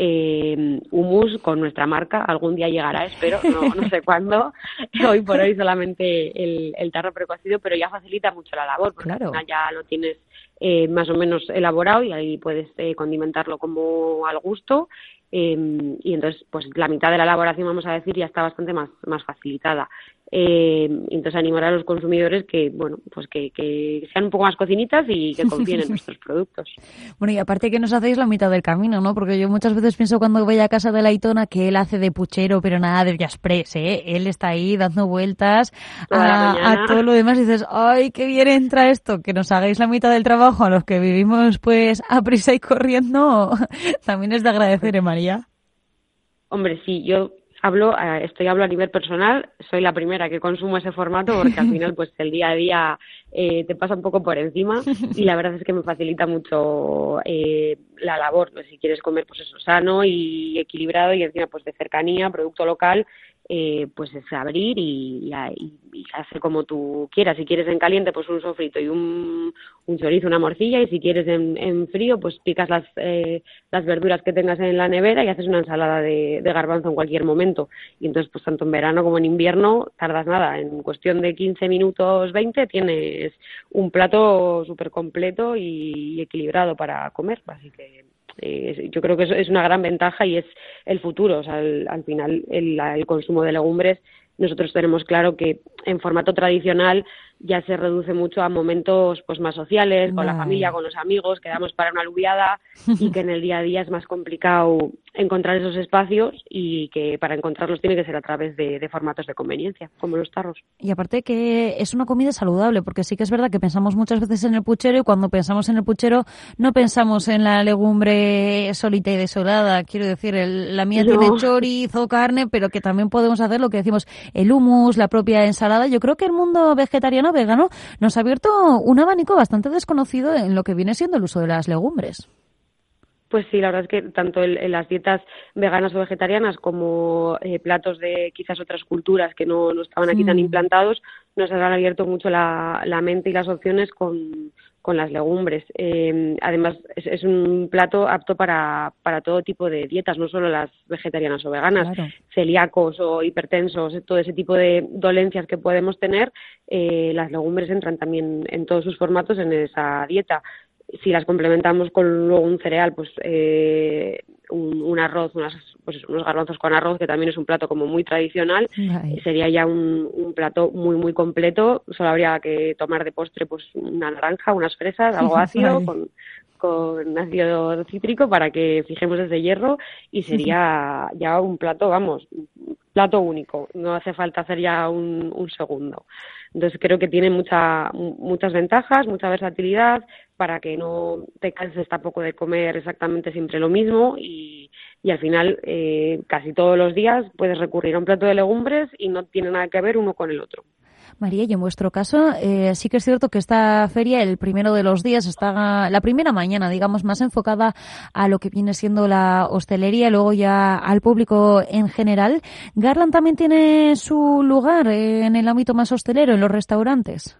J: hummus con nuestra marca. Algún día llegará, espero, no sé cuándo. Hoy por hoy solamente el tarro precocido, pero ya facilita mucho la labor, porque al final ya lo tienes más o menos elaborado y ahí puedes condimentarlo como al gusto. Y entonces, pues la mitad de la elaboración, vamos a decir, ya está bastante más facilitada. Entonces animar a los consumidores que sean un poco más cocinitas y que confíen en nuestros productos.
A: Bueno, y aparte que nos hacéis la mitad del camino, ¿no? Porque yo muchas veces pienso cuando voy a casa de la Aitona que él hace de puchero, pero nada de express, ¿eh? Él está ahí dando vueltas a todo lo demás y dices, ¡ay, qué bien entra esto! Que nos hagáis la mitad del trabajo a los que vivimos pues a prisa y corriendo, también es de agradecer, María.
J: Hombre, sí, yo hablo a nivel personal, soy la primera que consumo ese formato porque al final pues el día a día te pasa un poco por encima y la verdad es que me facilita mucho la labor, pues, si quieres comer pues eso sano y equilibrado y encima pues de cercanía, producto local, pues es abrir y hacer como tú quieras. Si quieres en caliente pues un sofrito y un chorizo, una morcilla, y si quieres en frío pues picas las verduras que tengas en la nevera y haces una ensalada de garbanzo en cualquier momento. Y entonces pues tanto en verano como en invierno tardas nada, en cuestión de 15 minutos, 20 tienes un plato súper completo y equilibrado para comer, así que yo creo que eso es una gran ventaja y es el futuro. O sea, al final el consumo de legumbres, nosotros tenemos claro que en formato tradicional ya se reduce mucho a momentos pues más sociales, con la familia, con los amigos, quedamos para una alubiada y que en el día a día es más complicado encontrar esos espacios y que para encontrarlos tiene que ser a través de formatos de conveniencia, como los tarros.
A: Y aparte que es una comida saludable, porque sí que es verdad que pensamos muchas veces en el puchero y cuando pensamos en el puchero no pensamos en la legumbre solita y desolada. Quiero decir, la mía tiene chorizo, carne, pero que también podemos hacer lo que decimos, el hummus, la propia ensalada. Yo creo que el mundo vegetariano vegano nos ha abierto un abanico bastante desconocido en lo que viene siendo el uso de las legumbres.
J: Pues sí, la verdad es que tanto en las dietas veganas o vegetarianas como platos de quizás otras culturas que no estaban aquí tan implantados, nos han abierto mucho la mente y las opciones con las legumbres. Además, es un plato apto para todo tipo de dietas, no solo las vegetarianas o veganas, celíacos o hipertensos, todo ese tipo de dolencias que podemos tener, las legumbres entran también en todos sus formatos en esa dieta. Si las complementamos con luego un cereal, pues un arroz, unos garbanzos con arroz, que también es un plato como muy tradicional, sería ya un plato muy muy completo. Solo habría que tomar de postre pues una naranja, unas fresas, algo ácido con ácido cítrico para que fijemos ese hierro, y sería ya un plato, plato único. No hace falta hacer ya un segundo. Entonces creo que tiene muchas ventajas, mucha versatilidad, para que no te canses tampoco de comer exactamente siempre lo mismo, y al final casi todos los días puedes recurrir a un plato de legumbres y no tiene nada que ver uno con el otro.
A: María, y en vuestro caso, sí que es cierto que esta feria, el primero de los días, está la primera mañana, digamos, más enfocada a lo que viene siendo la hostelería y luego ya al público en general. ¿Garland también tiene su lugar en el ámbito más hostelero, en los restaurantes?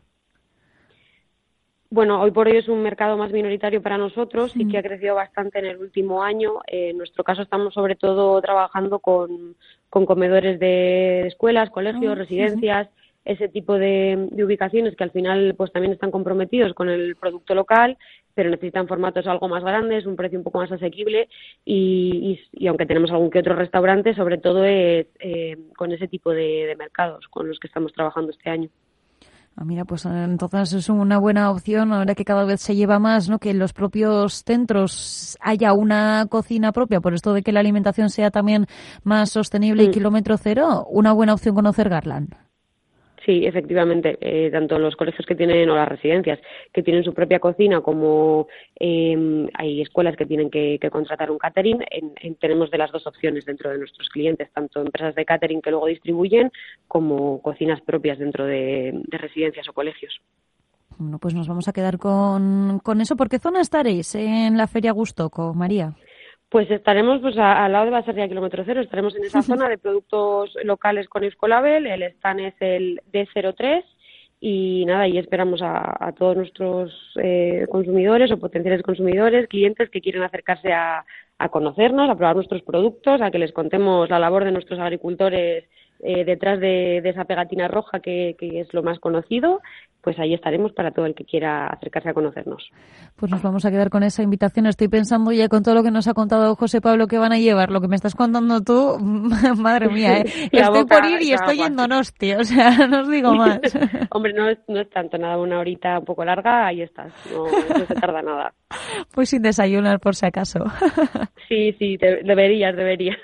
J: Bueno, hoy por hoy es un mercado más minoritario para nosotros, sí que ha crecido bastante en el último año. En nuestro caso estamos sobre todo trabajando con comedores de escuelas, colegios, residencias, ese tipo de ubicaciones que al final pues también están comprometidos con el producto local, pero necesitan formatos algo más grandes, un precio un poco más asequible, y aunque tenemos algún que otro restaurante, sobre todo es con ese tipo de mercados con los que estamos trabajando este año.
A: Mira, pues entonces es una buena opción, ahora que cada vez se lleva más, ¿no?, que en los propios centros haya una cocina propia, por esto de que la alimentación sea también más sostenible y kilómetro cero, una buena opción conocer Garland.
J: Sí, efectivamente, tanto los colegios que tienen o las residencias que tienen su propia cocina, como hay escuelas que tienen que contratar un catering, tenemos de las dos opciones dentro de nuestros clientes, tanto empresas de catering que luego distribuyen como cocinas propias dentro de residencias o colegios.
A: Bueno, pues nos vamos a quedar con eso. ¿Por qué zona estaréis en la Feria Gustoco, María?
J: Pues estaremos al lado de Baserria Kilómetro Cero, estaremos en esa zona de productos locales con Euskolabel, el stand es el D03 y nada, y esperamos a todos nuestros consumidores o potenciales consumidores, clientes que quieren acercarse a conocernos, a probar nuestros productos, a que les contemos la labor de nuestros agricultores detrás de esa pegatina roja que es lo más conocido. Pues ahí estaremos para todo el que quiera acercarse a conocernos.
A: Pues nos vamos a quedar con esa invitación. Estoy pensando ya con todo lo que nos ha contado José Pablo que van a llevar, lo que me estás contando tú, madre mía, estoy por ir y estoy en Donosti, o sea, no os digo más.
J: Hombre, no es tanto, nada, una horita un poco larga, ahí estás, no se tarda nada.
A: Pues sin desayunar, por si acaso.
J: Sí, deberías.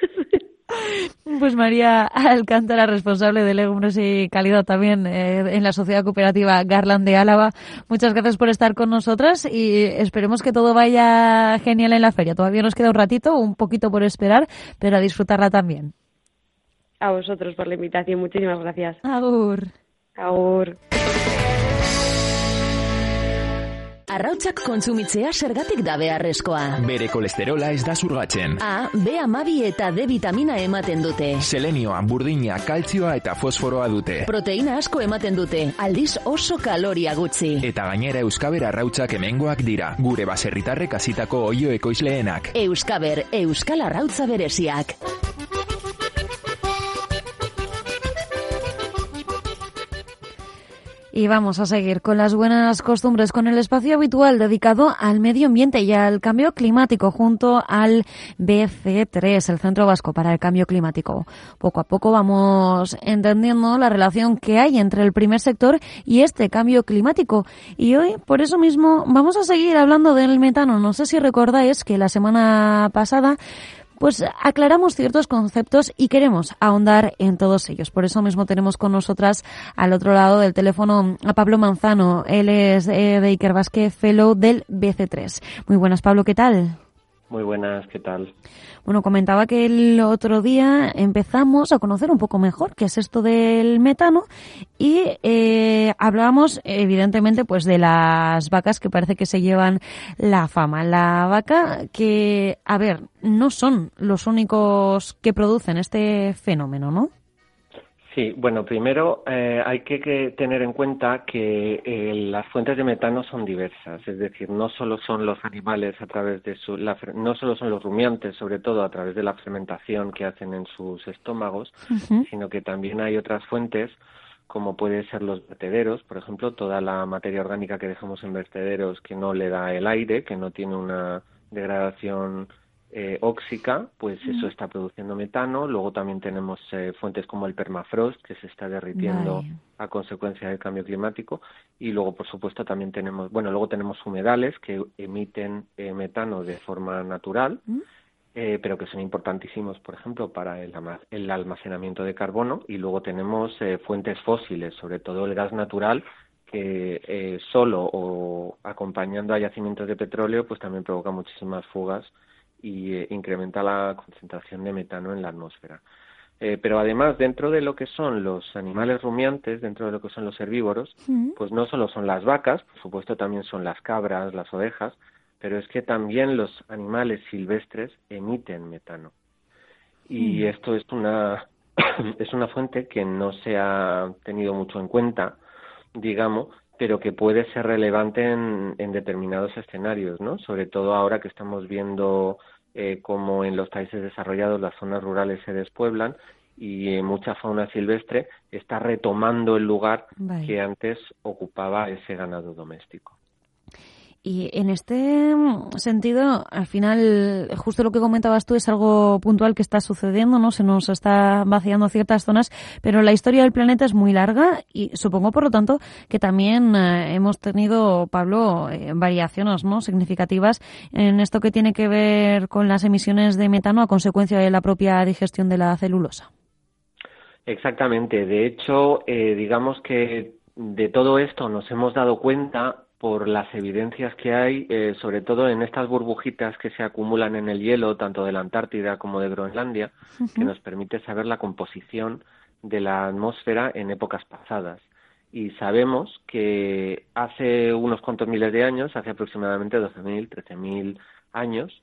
A: Pues María Alcántara, responsable de legumbres y calidad también en la Sociedad Cooperativa Garland de Álava. Muchas gracias por estar con nosotras y esperemos que todo vaya genial en la feria. Todavía nos queda un ratito, un poquito por esperar, pero a disfrutarla también.
J: A vosotros por la invitación, muchísimas gracias.
A: Agur.
J: Agur.
K: Arrautzak kontsumitzea zergatik da beharrezkoa.
L: Bere kolesterola ez da zurgatzen.
K: A, B12 eta D vitamina ematen dute.
L: Selenioa, burdina, kaltzioa eta fosforoa dute.
K: Proteina asko ematen dute, aldiz oso kaloria gutxi.
L: Eta gainera Euskaber arrautzak hemengoak dira, gure baserritarrek hasitako oio ekoizleenak.
K: Euskaber, Euskal Arrautza bereziak.
A: Y vamos a seguir con las buenas costumbres, con el espacio habitual dedicado al medio ambiente y al cambio climático junto al BC3, el Centro Vasco para el Cambio Climático. Poco a poco vamos entendiendo la relación que hay entre el primer sector y este cambio climático. Y hoy, por eso mismo, vamos a seguir hablando del metano. No sé si recordáis que la semana pasada pues aclaramos ciertos conceptos y queremos ahondar en todos ellos. Por eso mismo tenemos con nosotras al otro lado del teléfono a Pablo Manzano. Él es de Ikerbasque Fellow del BC3. Muy buenas, Pablo, ¿qué tal?
M: Muy buenas, ¿qué tal?
A: Bueno, comentaba que el otro día empezamos a conocer un poco mejor qué es esto del metano y hablábamos evidentemente pues de las vacas que parece que se llevan la fama. La vaca que, a ver, no son los únicos que producen este fenómeno, ¿no?
M: Sí, bueno, primero hay que tener en cuenta que las fuentes de metano son diversas, es decir, no solo son los animales a través de no solo son los rumiantes, sobre todo a través de la fermentación que hacen en sus estómagos, sino que también hay otras fuentes como puede ser los vertederos, por ejemplo, toda la materia orgánica que dejamos en vertederos que no le da el aire, que no tiene una degradación óxica, pues eso está produciendo metano. Luego también tenemos fuentes como el permafrost, que se está derritiendo a consecuencia del cambio climático. Y luego, por supuesto, también tenemos, luego tenemos humedales que emiten metano de forma natural, pero que son importantísimos, por ejemplo, para el almacenamiento de carbono. Y luego tenemos fuentes fósiles, sobre todo el gas natural, que solo o acompañando a yacimientos de petróleo, pues también provoca muchísimas fugas y incrementa la concentración de metano en la atmósfera. Pero además, dentro de lo que son los animales rumiantes, dentro de lo que son los herbívoros, pues no solo son las vacas, por supuesto también son las cabras, las ovejas, pero es que también los animales silvestres emiten metano. Y esto es una fuente que no se ha tenido mucho en cuenta, digamos, pero que puede ser relevante en determinados escenarios, ¿no? Sobre todo ahora que estamos viendo cómo en los países desarrollados las zonas rurales se despueblan y mucha fauna silvestre está retomando el lugar que antes ocupaba ese ganado doméstico.
A: Y en este sentido, al final, justo lo que comentabas tú es algo puntual que está sucediendo, ¿no? Se nos está vaciando ciertas zonas, pero la historia del planeta es muy larga y supongo, por lo tanto, que también hemos tenido, Pablo, variaciones, ¿no?, significativas en esto que tiene que ver con las emisiones de metano a consecuencia de la propia digestión de la celulosa.
M: Exactamente. De hecho, digamos que de todo esto nos hemos dado cuenta por las evidencias que hay, sobre todo en estas burbujitas que se acumulan en el hielo, tanto de la Antártida como de Groenlandia, que nos permite saber la composición de la atmósfera en épocas pasadas. Y sabemos que hace unos cuantos miles de años, hace aproximadamente 12.000, 13.000 años,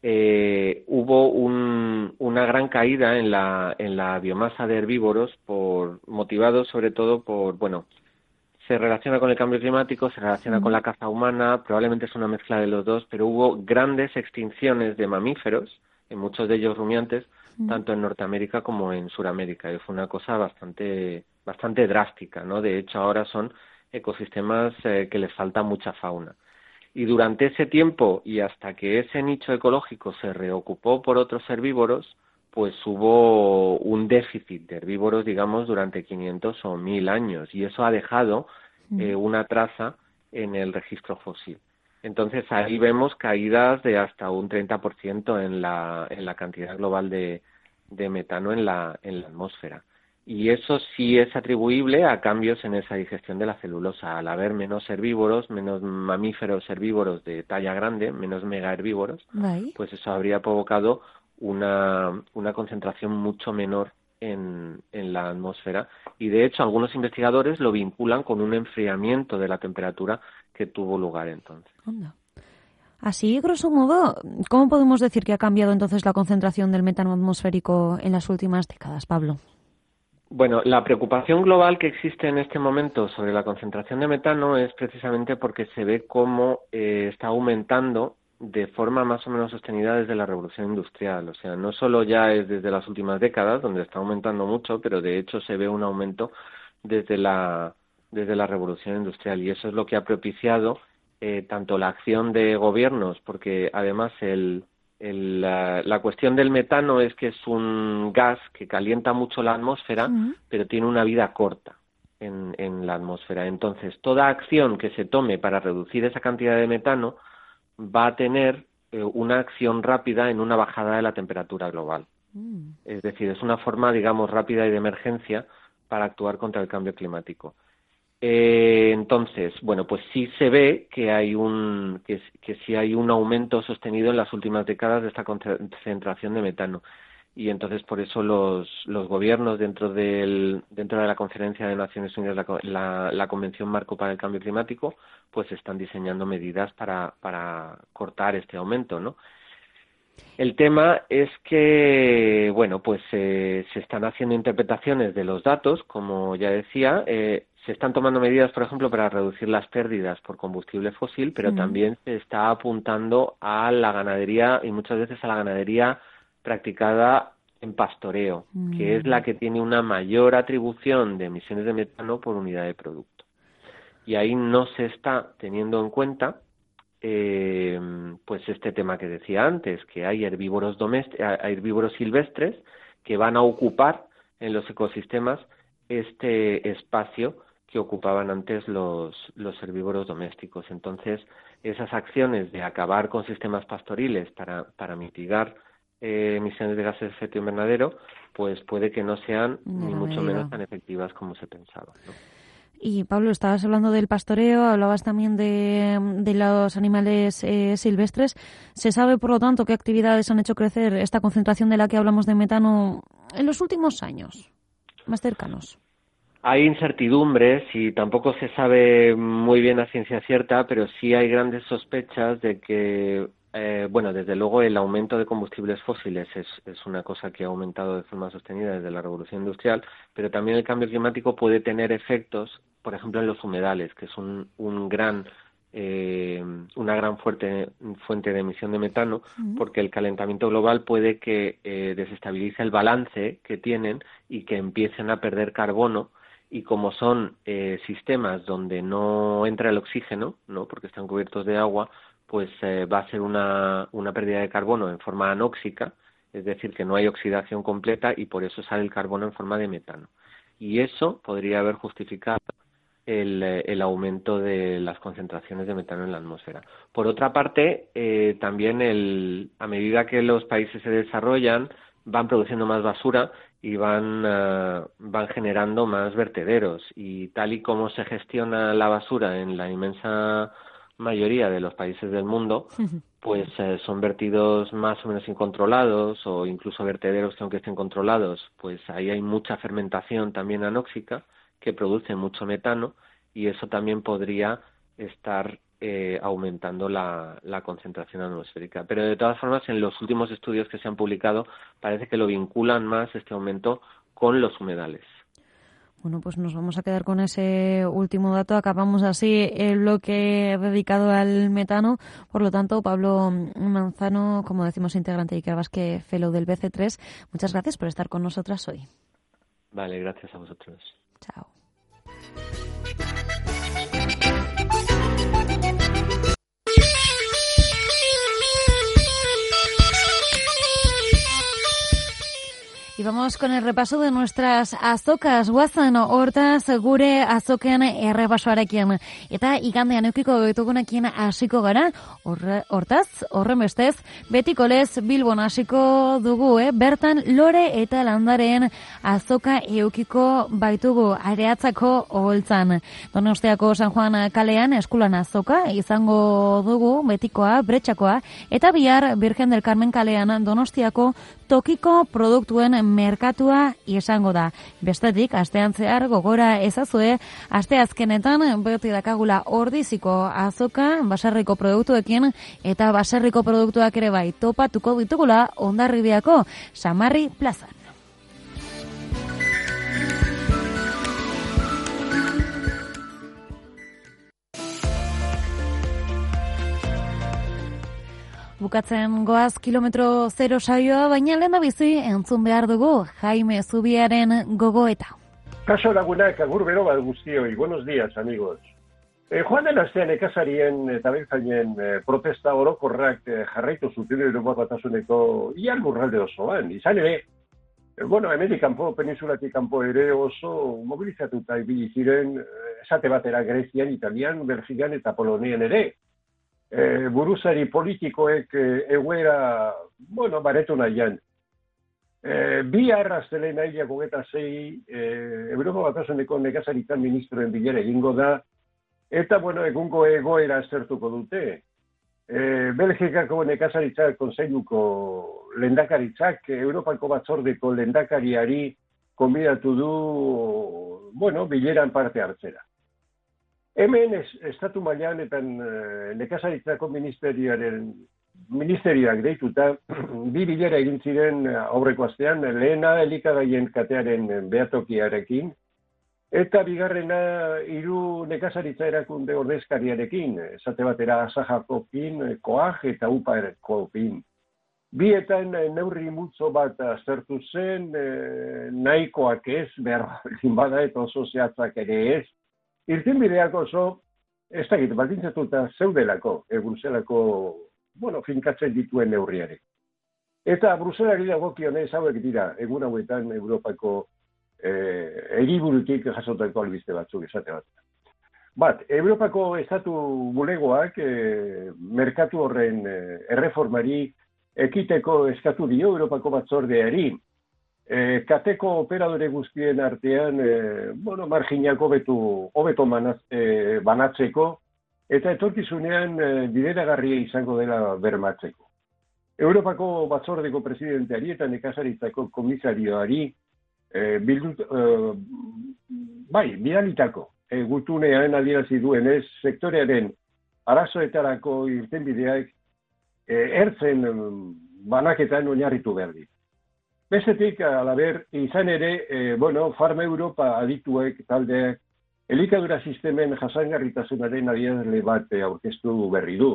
M: hubo una gran caída en la biomasa de herbívoros, motivado sobre todo por, se relaciona con el cambio climático, se relaciona con la caza humana, probablemente es una mezcla de los dos, pero hubo grandes extinciones de mamíferos, en muchos de ellos rumiantes, tanto en Norteamérica como en Suramérica, y fue una cosa bastante drástica, ¿no? De hecho, ahora son ecosistemas que les falta mucha fauna. Y durante ese tiempo, y hasta que ese nicho ecológico se reocupó por otros herbívoros, pues hubo un déficit de herbívoros, digamos, durante 500 o 1.000 años, y eso ha dejado una traza en el registro fósil. Entonces ahí vemos caídas de hasta un 30% en la cantidad global de metano en la atmósfera. Y eso sí es atribuible a cambios en esa digestión de la celulosa. Al haber menos herbívoros, menos mamíferos herbívoros de talla grande, menos megaherbívoros, pues eso habría provocado una concentración mucho menor en la atmósfera, y de hecho algunos investigadores lo vinculan con un enfriamiento de la temperatura que tuvo lugar entonces.
A: Así, grosso modo, ¿cómo podemos decir que ha cambiado entonces la concentración del metano atmosférico en las últimas décadas, Pablo?
M: Bueno, la preocupación global que existe en este momento sobre la concentración de metano es precisamente porque se ve cómo está aumentando de forma más o menos sostenida desde la revolución industrial. O sea, no solo ya es desde las últimas décadas, donde está aumentando mucho, pero de hecho se ve un aumento desde la revolución industrial, y eso es lo que ha propiciado tanto la acción de gobiernos, porque además la cuestión del metano es que es un gas que calienta mucho la atmósfera, pero tiene una vida corta en la atmósfera. Entonces, toda acción que se tome para reducir esa cantidad de metano va a tener una acción rápida en una bajada de la temperatura global. Es decir, es una forma, digamos, rápida y de emergencia para actuar contra el cambio climático. Entonces, pues sí se ve que hay que sí hay un aumento sostenido en las últimas décadas de esta concentración de metano. Y entonces por eso los gobiernos dentro de la Conferencia de Naciones Unidas, la Convención Marco para el Cambio Climático, pues están diseñando medidas para cortar este aumento, ¿no? El tema es que, se están haciendo interpretaciones de los datos, como ya decía, se están tomando medidas, por ejemplo, para reducir las pérdidas por combustible fósil, pero también se está apuntando a la ganadería, y muchas veces a la ganadería practicada en pastoreo, que es la que tiene una mayor atribución de emisiones de metano por unidad de producto. Y ahí no se está teniendo en cuenta pues este tema que decía antes, que hay herbívoros silvestres que van a ocupar en los ecosistemas este espacio que ocupaban antes los herbívoros domésticos. Entonces, esas acciones de acabar con sistemas pastoriles para mitigar emisiones de gases de efecto invernadero, pues puede que no sean ni mucho menos tan efectivas como se pensaba, ¿no?
A: Y Pablo, estabas hablando del pastoreo, hablabas también de los animales silvestres. ¿Se sabe, por lo tanto, qué actividades han hecho crecer esta concentración de la que hablamos de metano en los últimos años, más cercanos?
M: Hay incertidumbres y tampoco se sabe muy bien a ciencia cierta, pero sí hay grandes sospechas de que, desde luego el aumento de combustibles fósiles es una cosa que ha aumentado de forma sostenida desde la revolución industrial, pero también el cambio climático puede tener efectos, por ejemplo, en los humedales, que es una gran fuente de emisión de metano, porque el calentamiento global puede que desestabilice el balance que tienen y que empiecen a perder carbono. Y como son sistemas donde no entra el oxígeno, ¿no?, porque están cubiertos de agua, pues va a ser una pérdida de carbono en forma anóxica, es decir, que no hay oxidación completa y por eso sale el carbono en forma de metano. Y eso podría haber justificado el aumento de las concentraciones de metano en la atmósfera. Por otra parte, también a medida que los países se desarrollan, van produciendo más basura y van generando más vertederos. Y tal y como se gestiona la basura en la inmensa mayoría de los países del mundo, pues son vertidos más o menos incontrolados, o incluso vertederos que, aunque estén controlados, pues ahí hay mucha fermentación también anóxica que produce mucho metano, y eso también podría estar aumentando la concentración atmosférica. Pero de todas formas, en los últimos estudios que se han publicado parece que lo vinculan más este aumento con los humedales.
A: Bueno, pues nos vamos a quedar con ese último dato. Acabamos así el bloque dedicado al metano. Por lo tanto, Pablo Manzano, como decimos, integrante de Iker Basque Fellow del BC3, muchas gracias por estar con nosotras hoy.
M: Vale, gracias a vosotros.
A: Chao. Y vamos con el repaso de nuestras azokaz. Guazen hortaz gure azoken errepasoarekin. Eta igandean eukiko ditugunekin hasiko gara. Hortaz, horren bestez, betiko lez Bilbon hasiko dugu, bertan lore eta landaren azoka eukiko baitugu Areatzako oholtzan. Donostiako San Juan kalean eskulan azoka izango dugu, betikoa, bretxakoa, eta bihar Virgen del Carmen kalean Donostiako tokiko produktuen merkatua izango da. Bestetik, astean zehar gogora ezazue, asteazkenetan beti dakagula ordiziko azoka, baserriko produktuekin, eta baserriko produktuak ere bai topatuko ditugula Hondarribiako Samarri plazan. Bukatzen goaz kilometro zero saioa, baina lehen bizi entzun behar dugu Jaime Zubiaren gogoeta.
N: Kaso lagunak, agur bero bat guztioi, buenos días, amigos. Joan den astean ekasarien eta beltzainen protesta orokorrak jarraitu zuten Europar Batasuneko ia lurralde osoan. Izan ere, hemendik kanpo, peninsulatik kanpo ere oso mobilizatuta ibili ziren, esate batera Grezian, Italian, Belgikan eta Polonian ere. Buruzari politikoek egoera, baretu nahian. Bihar astelen ailak 26 Europa Batasuneko nekazaritzan ministroen bilera egingo da, eta egungo egoera aztertuko dute. Belgikako nekazaritza konseiluko lehendakaritzak Europako batzordeko lehendakariari konbidatu du, bileran parte hartzera. Hemen estatu mailan eta nekazaritzako ministerioak deituta, bi bilera egin ziren aurreko astean, lehena elikagaien katearen behatokiarekin, eta bigarrena 3 nekazaritza erakunde ordezkariarekin, esate batera Sajakokin, Koag eta Uparekokin. Bietan neurri multzo bat aztertu zen, nahikoak ez, behar bada eta oso zehatzak ere ez. Irtenbideak oso, ez dakit, baldintzatuta zeudelako, Bruselako, finkatzen dituen neurriarek. Eta Bruselari dagokionez hauek dira, egun hauetan Europako hiriburutik jasotako albiste batzuk esate bat. Bat, Europako estatu bulegoak merkatu horren erreformari ekiteko eskatu dio Europako batzordeari. Kateko operadore guztien artean, marginak hobeto banatzeko, eta etorkizunean bideragarria izango dela bermatzeko. Europako batzordeko presidenteari eta nekazaritzako komisarioari bidalitako gutunean adierazi duenez sektorearen arazoetarako irtenbideak ertzen banaketan oinarritu behar dit. Bestetik, alaber, izan ere, Farm Europa adituek taldeak elikadura sistemen jasangarritasunaren adierazle bat aurkeztu berri du.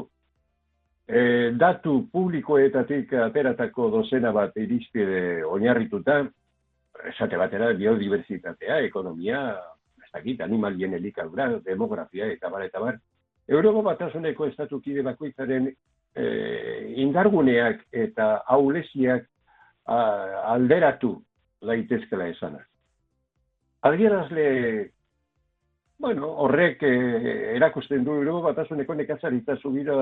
N: Datu publikoetatik ateratako dozena bat irizpide oinarrituta, esate batera biodiversitatea, ekonomia, animalien elikadura, demografia eta bar. Europa Batasuneko estatukide bakoitzaren indarguneak eta ahuleziak alderatu daitezkela esanaz. Adierazle, horrek erakusten du Europa Batasuneko nekazaritza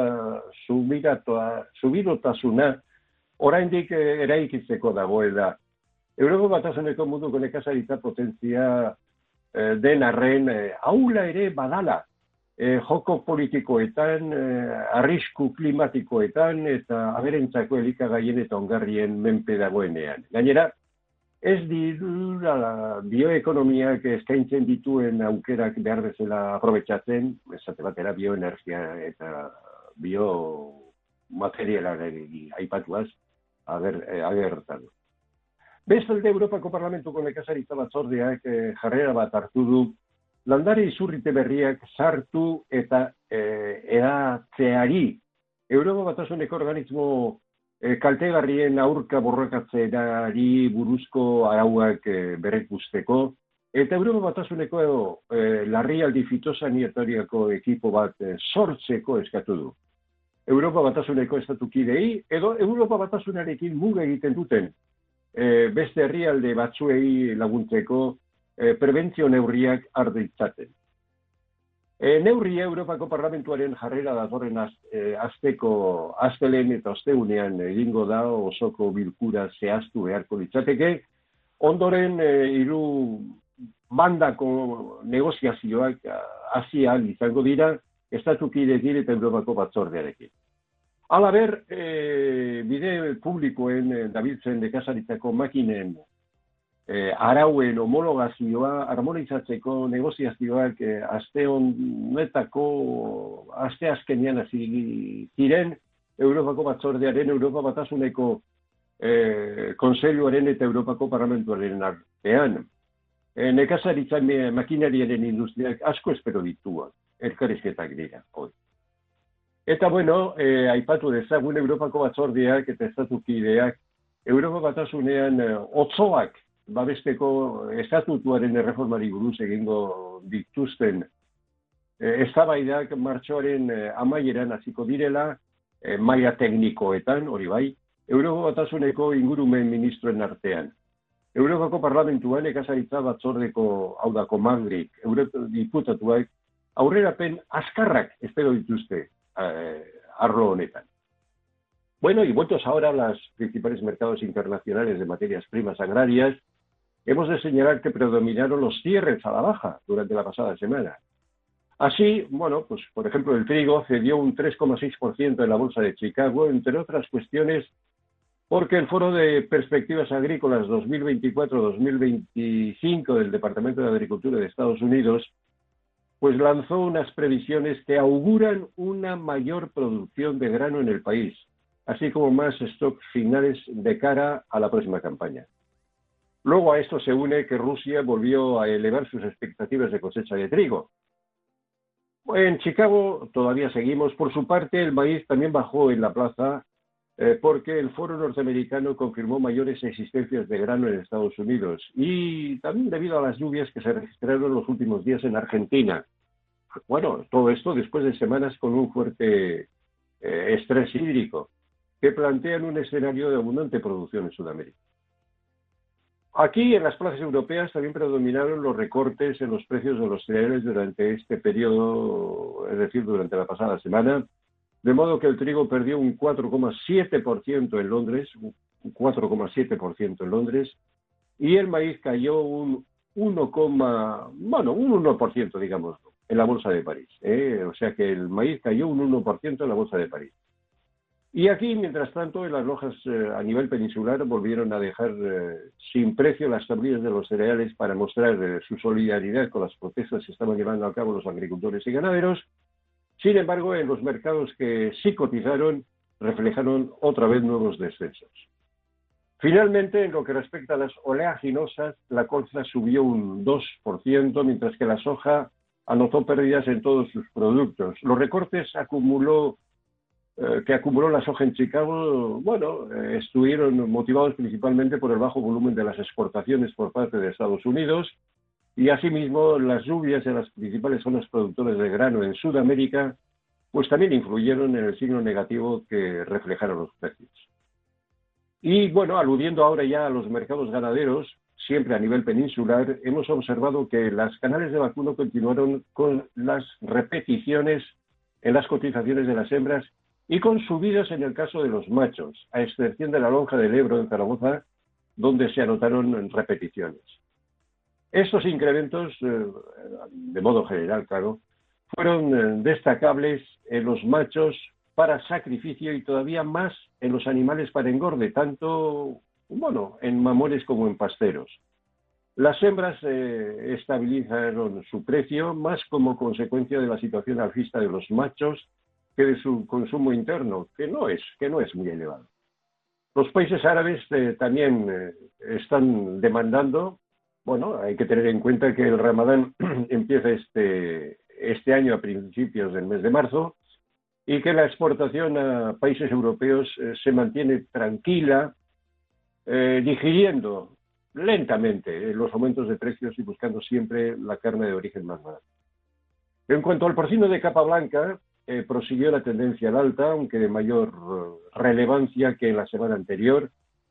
N: subidotasuna oraindik eraikitzeko dagoela. Europa Batasuneko munduko nekazaritza potentzia den arren ahula ere badala joko politikoetan, arrisku klimatikoetan eta aberentzako elikagaien eta ongarrien menpe dagoenean. Gainera, ez dira bioekonomiak eskaintzen dituen aukerak behar bezala aprobetxatzen, esate batera bioenergia eta biomaterialari aipatuaz agertan. Bestalde, Europako Parlamentuko nekazaritza batzordeak jarrera bat hartu du, landare izurrite berriak sartu eta edatzeari Europa Batasuneko organismo kaltegarrien aurka borrokatzeari buruzko arauak berrekusteko, eta Europa Batasuneko larrialdi fitosanitoriako ekipo bat sortzeko eskatu du. Europa Batasuneko estatukidei edo Europa Batasunarekin muga egiten duten beste herrialde batzuei laguntzeko prebentzio neurriak har ditzaten. Neurria Europako Parlamentuaren jarrera datorren astelen eta ostegunean egingo da osoko bilkura zehaztu beharko litzateke. Ondoren hiru bandako negoziazioak hasi ahal izango dira estatukideekin eta Europako batzordearekin. Halaber, bide publikoen dabiltzen nekazaritzako makinen arauen homologazioa harmonizatzeko negoziazioak aste azkenean hasi ziren Europako batzordearen, Europa Batasuneko Kontseiluaren eta Europako Parlamentuaren artean. Nekazaritzan makinariaren industriak asko espero dituak, elkarrizketak dira. Eta aipatu dezagun Europako batzordeak eta estatukideak Europa Batasunean otsoak babesteko estatutuaren erreformari buruz egingo dituzten eztabaidak martxoaren amaieran hasiko direla, maila teknikoetan, hori bai, Europa Batasuneko ingurumen ministroen artean. Europako Parlamentuan nekazaritza batzordeko hau da Komagrik, diputatuak aurrerapen azkarrak espero dituzte arlo honetan. Y vueltos ahora a los principales mercados internacionales de materias primas agrarias, hemos de señalar que predominaron los cierres a la baja durante la pasada semana. Así, por ejemplo, el trigo cedió un 3,6% en la bolsa de Chicago, entre otras cuestiones, porque el Foro de Perspectivas Agrícolas 2024-2025 del Departamento de Agricultura de Estados Unidos pues lanzó unas previsiones que auguran una mayor producción de grano en el país, así como más stocks finales de cara a la próxima campaña. Luego a esto se une que Rusia volvió a elevar sus expectativas de cosecha de trigo. En Chicago todavía seguimos. Por su parte, el maíz también bajó en la plaza porque el foro norteamericano confirmó mayores existencias de grano en Estados Unidos y también debido a las lluvias que se registraron los últimos días en Argentina. Bueno, todo esto después de semanas con un fuerte estrés hídrico que plantean un escenario de abundante producción en Sudamérica. Aquí, en las plazas europeas, también predominaron los recortes en los precios de los cereales durante este periodo, es decir, durante la pasada semana, de modo que el trigo perdió un 4,7% en Londres, y el maíz cayó un 1%, digamos, en la Bolsa de París. O sea que el maíz cayó un 1% en la Bolsa de París. Y aquí, mientras tanto, en las lonjas a nivel peninsular volvieron a dejar sin precio las tablillas de los cereales para mostrar su solidaridad con las protestas que estaban llevando a cabo los agricultores y ganaderos. Sin embargo, en los mercados que sí cotizaron, reflejaron otra vez nuevos descensos. Finalmente, en lo que respecta a las oleaginosas, la colza subió un 2%, mientras que la soja anotó pérdidas en todos sus productos. Los recortes que acumuló la soja en Chicago, estuvieron motivados principalmente por el bajo volumen de las exportaciones por parte de Estados Unidos y asimismo las lluvias en las principales zonas productoras de grano en Sudamérica, pues también influyeron en el signo negativo que reflejaron los precios. Y bueno, aludiendo ahora ya a los mercados ganaderos, siempre a nivel peninsular, hemos observado que las canales de vacuno continuaron con las repeticiones en las cotizaciones de las hembras y con subidas en el caso de los machos, a excepción de la lonja del Ebro en Zaragoza, donde se anotaron repeticiones. Estos incrementos, de modo general, claro, fueron destacables en los machos para sacrificio y todavía más en los animales para engorde, tanto en mamones como en pasteros. Las hembras estabilizaron su precio más como consecuencia de la situación alcista de los machos que de su consumo interno, que no es muy elevado. Los países árabes también están demandando, hay que tener en cuenta que el Ramadán empieza este año a principios del mes de marzo y que la exportación a países europeos se mantiene tranquila, digiriendo lentamente los aumentos de precios y buscando siempre la carne de origen más barata. En cuanto al porcino de capa blanca, prosiguió la tendencia al alta, aunque de mayor relevancia que en la semana anterior.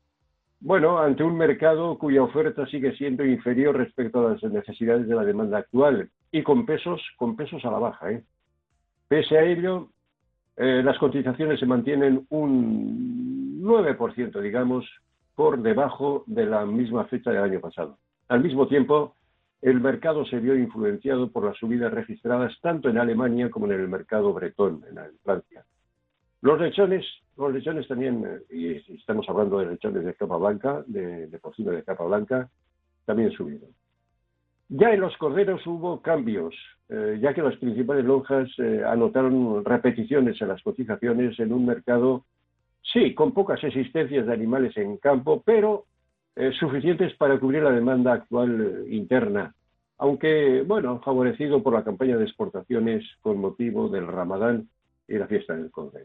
N: Ante un mercado cuya oferta sigue siendo inferior respecto a las necesidades de la demanda actual y con pesos a la baja. Pese a ello, las cotizaciones se mantienen un 9%, digamos, por debajo de la misma fecha del año pasado. Al mismo tiempo, el mercado se vio influenciado por las subidas registradas tanto en Alemania como en el mercado bretón, en Francia. Los lechones también, y estamos hablando de lechones de capa blanca, de porcino de capa blanca, también subieron. Ya en los corderos hubo cambios, ya que las principales lonjas anotaron repeticiones en las cotizaciones en un mercado, sí, con pocas existencias de animales en campo, pero suficientes para cubrir la demanda actual interna, aunque, favorecido por la campaña de exportaciones con motivo del Ramadán y la fiesta del Cordero.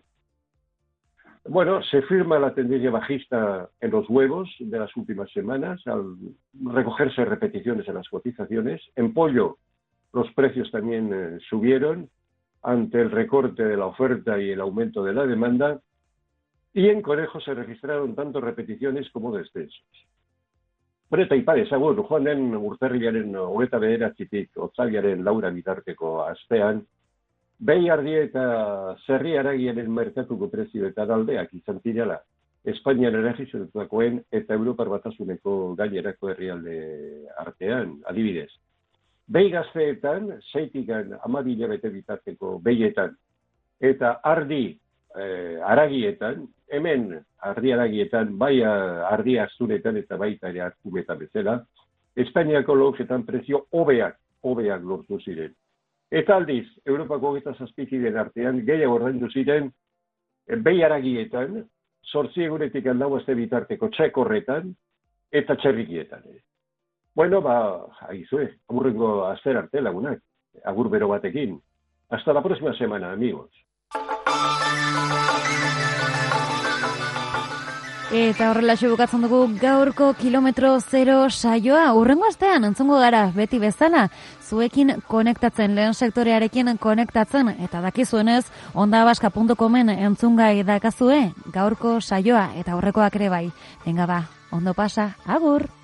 N: Se firma la tendencia bajista en los huevos de las últimas semanas, al recogerse repeticiones en las cotizaciones. En pollo, los precios también subieron ante el recorte de la oferta y el aumento de la demanda. Y en conejos se registraron tanto repeticiones como descensos. Preta ipare, agur, joanen urtarrilaren 29 otsaiaren 4 bitarteko astean, behi ardi eta zerri haragiaren merkatuko prezio eta aldeak izan zirela, Espainian erregistratutakoen eta Europar Batasuneko gainerako herrialde artean, adibidez. Behi gazteetan, 6 eta 12 hilabete bitarteko behietan, eta ardi haragietan, hemen ardi haragietan, bai ardi astunetan eta baita ere arkumetan bezala, Espainiako lonjetan prezio hobeak lortu ziren. Eta aldiz, Europako 27 ziren artean, gehiago ordaindu ziren, behi haragietan, 8 egunetik 4 aste bitarteko txekorretan, eta txerrikietan. Aizue, aurrengo aster arte lagunak, agur bero batekin. Hasta la próxima semana, amigos.
A: Eta horrela bukatzen dugu gaurko kilometro zero saioa. Hurrengo astean entzungo gara beti bezala, zuekin konektatzen, lehen sektorearekin konektatzen, eta dakizuenez, ondabaska.comen entzungai dakazue gaurko saioa, eta aurrekoak ere bai. Venga ba, ondo pasa, agur!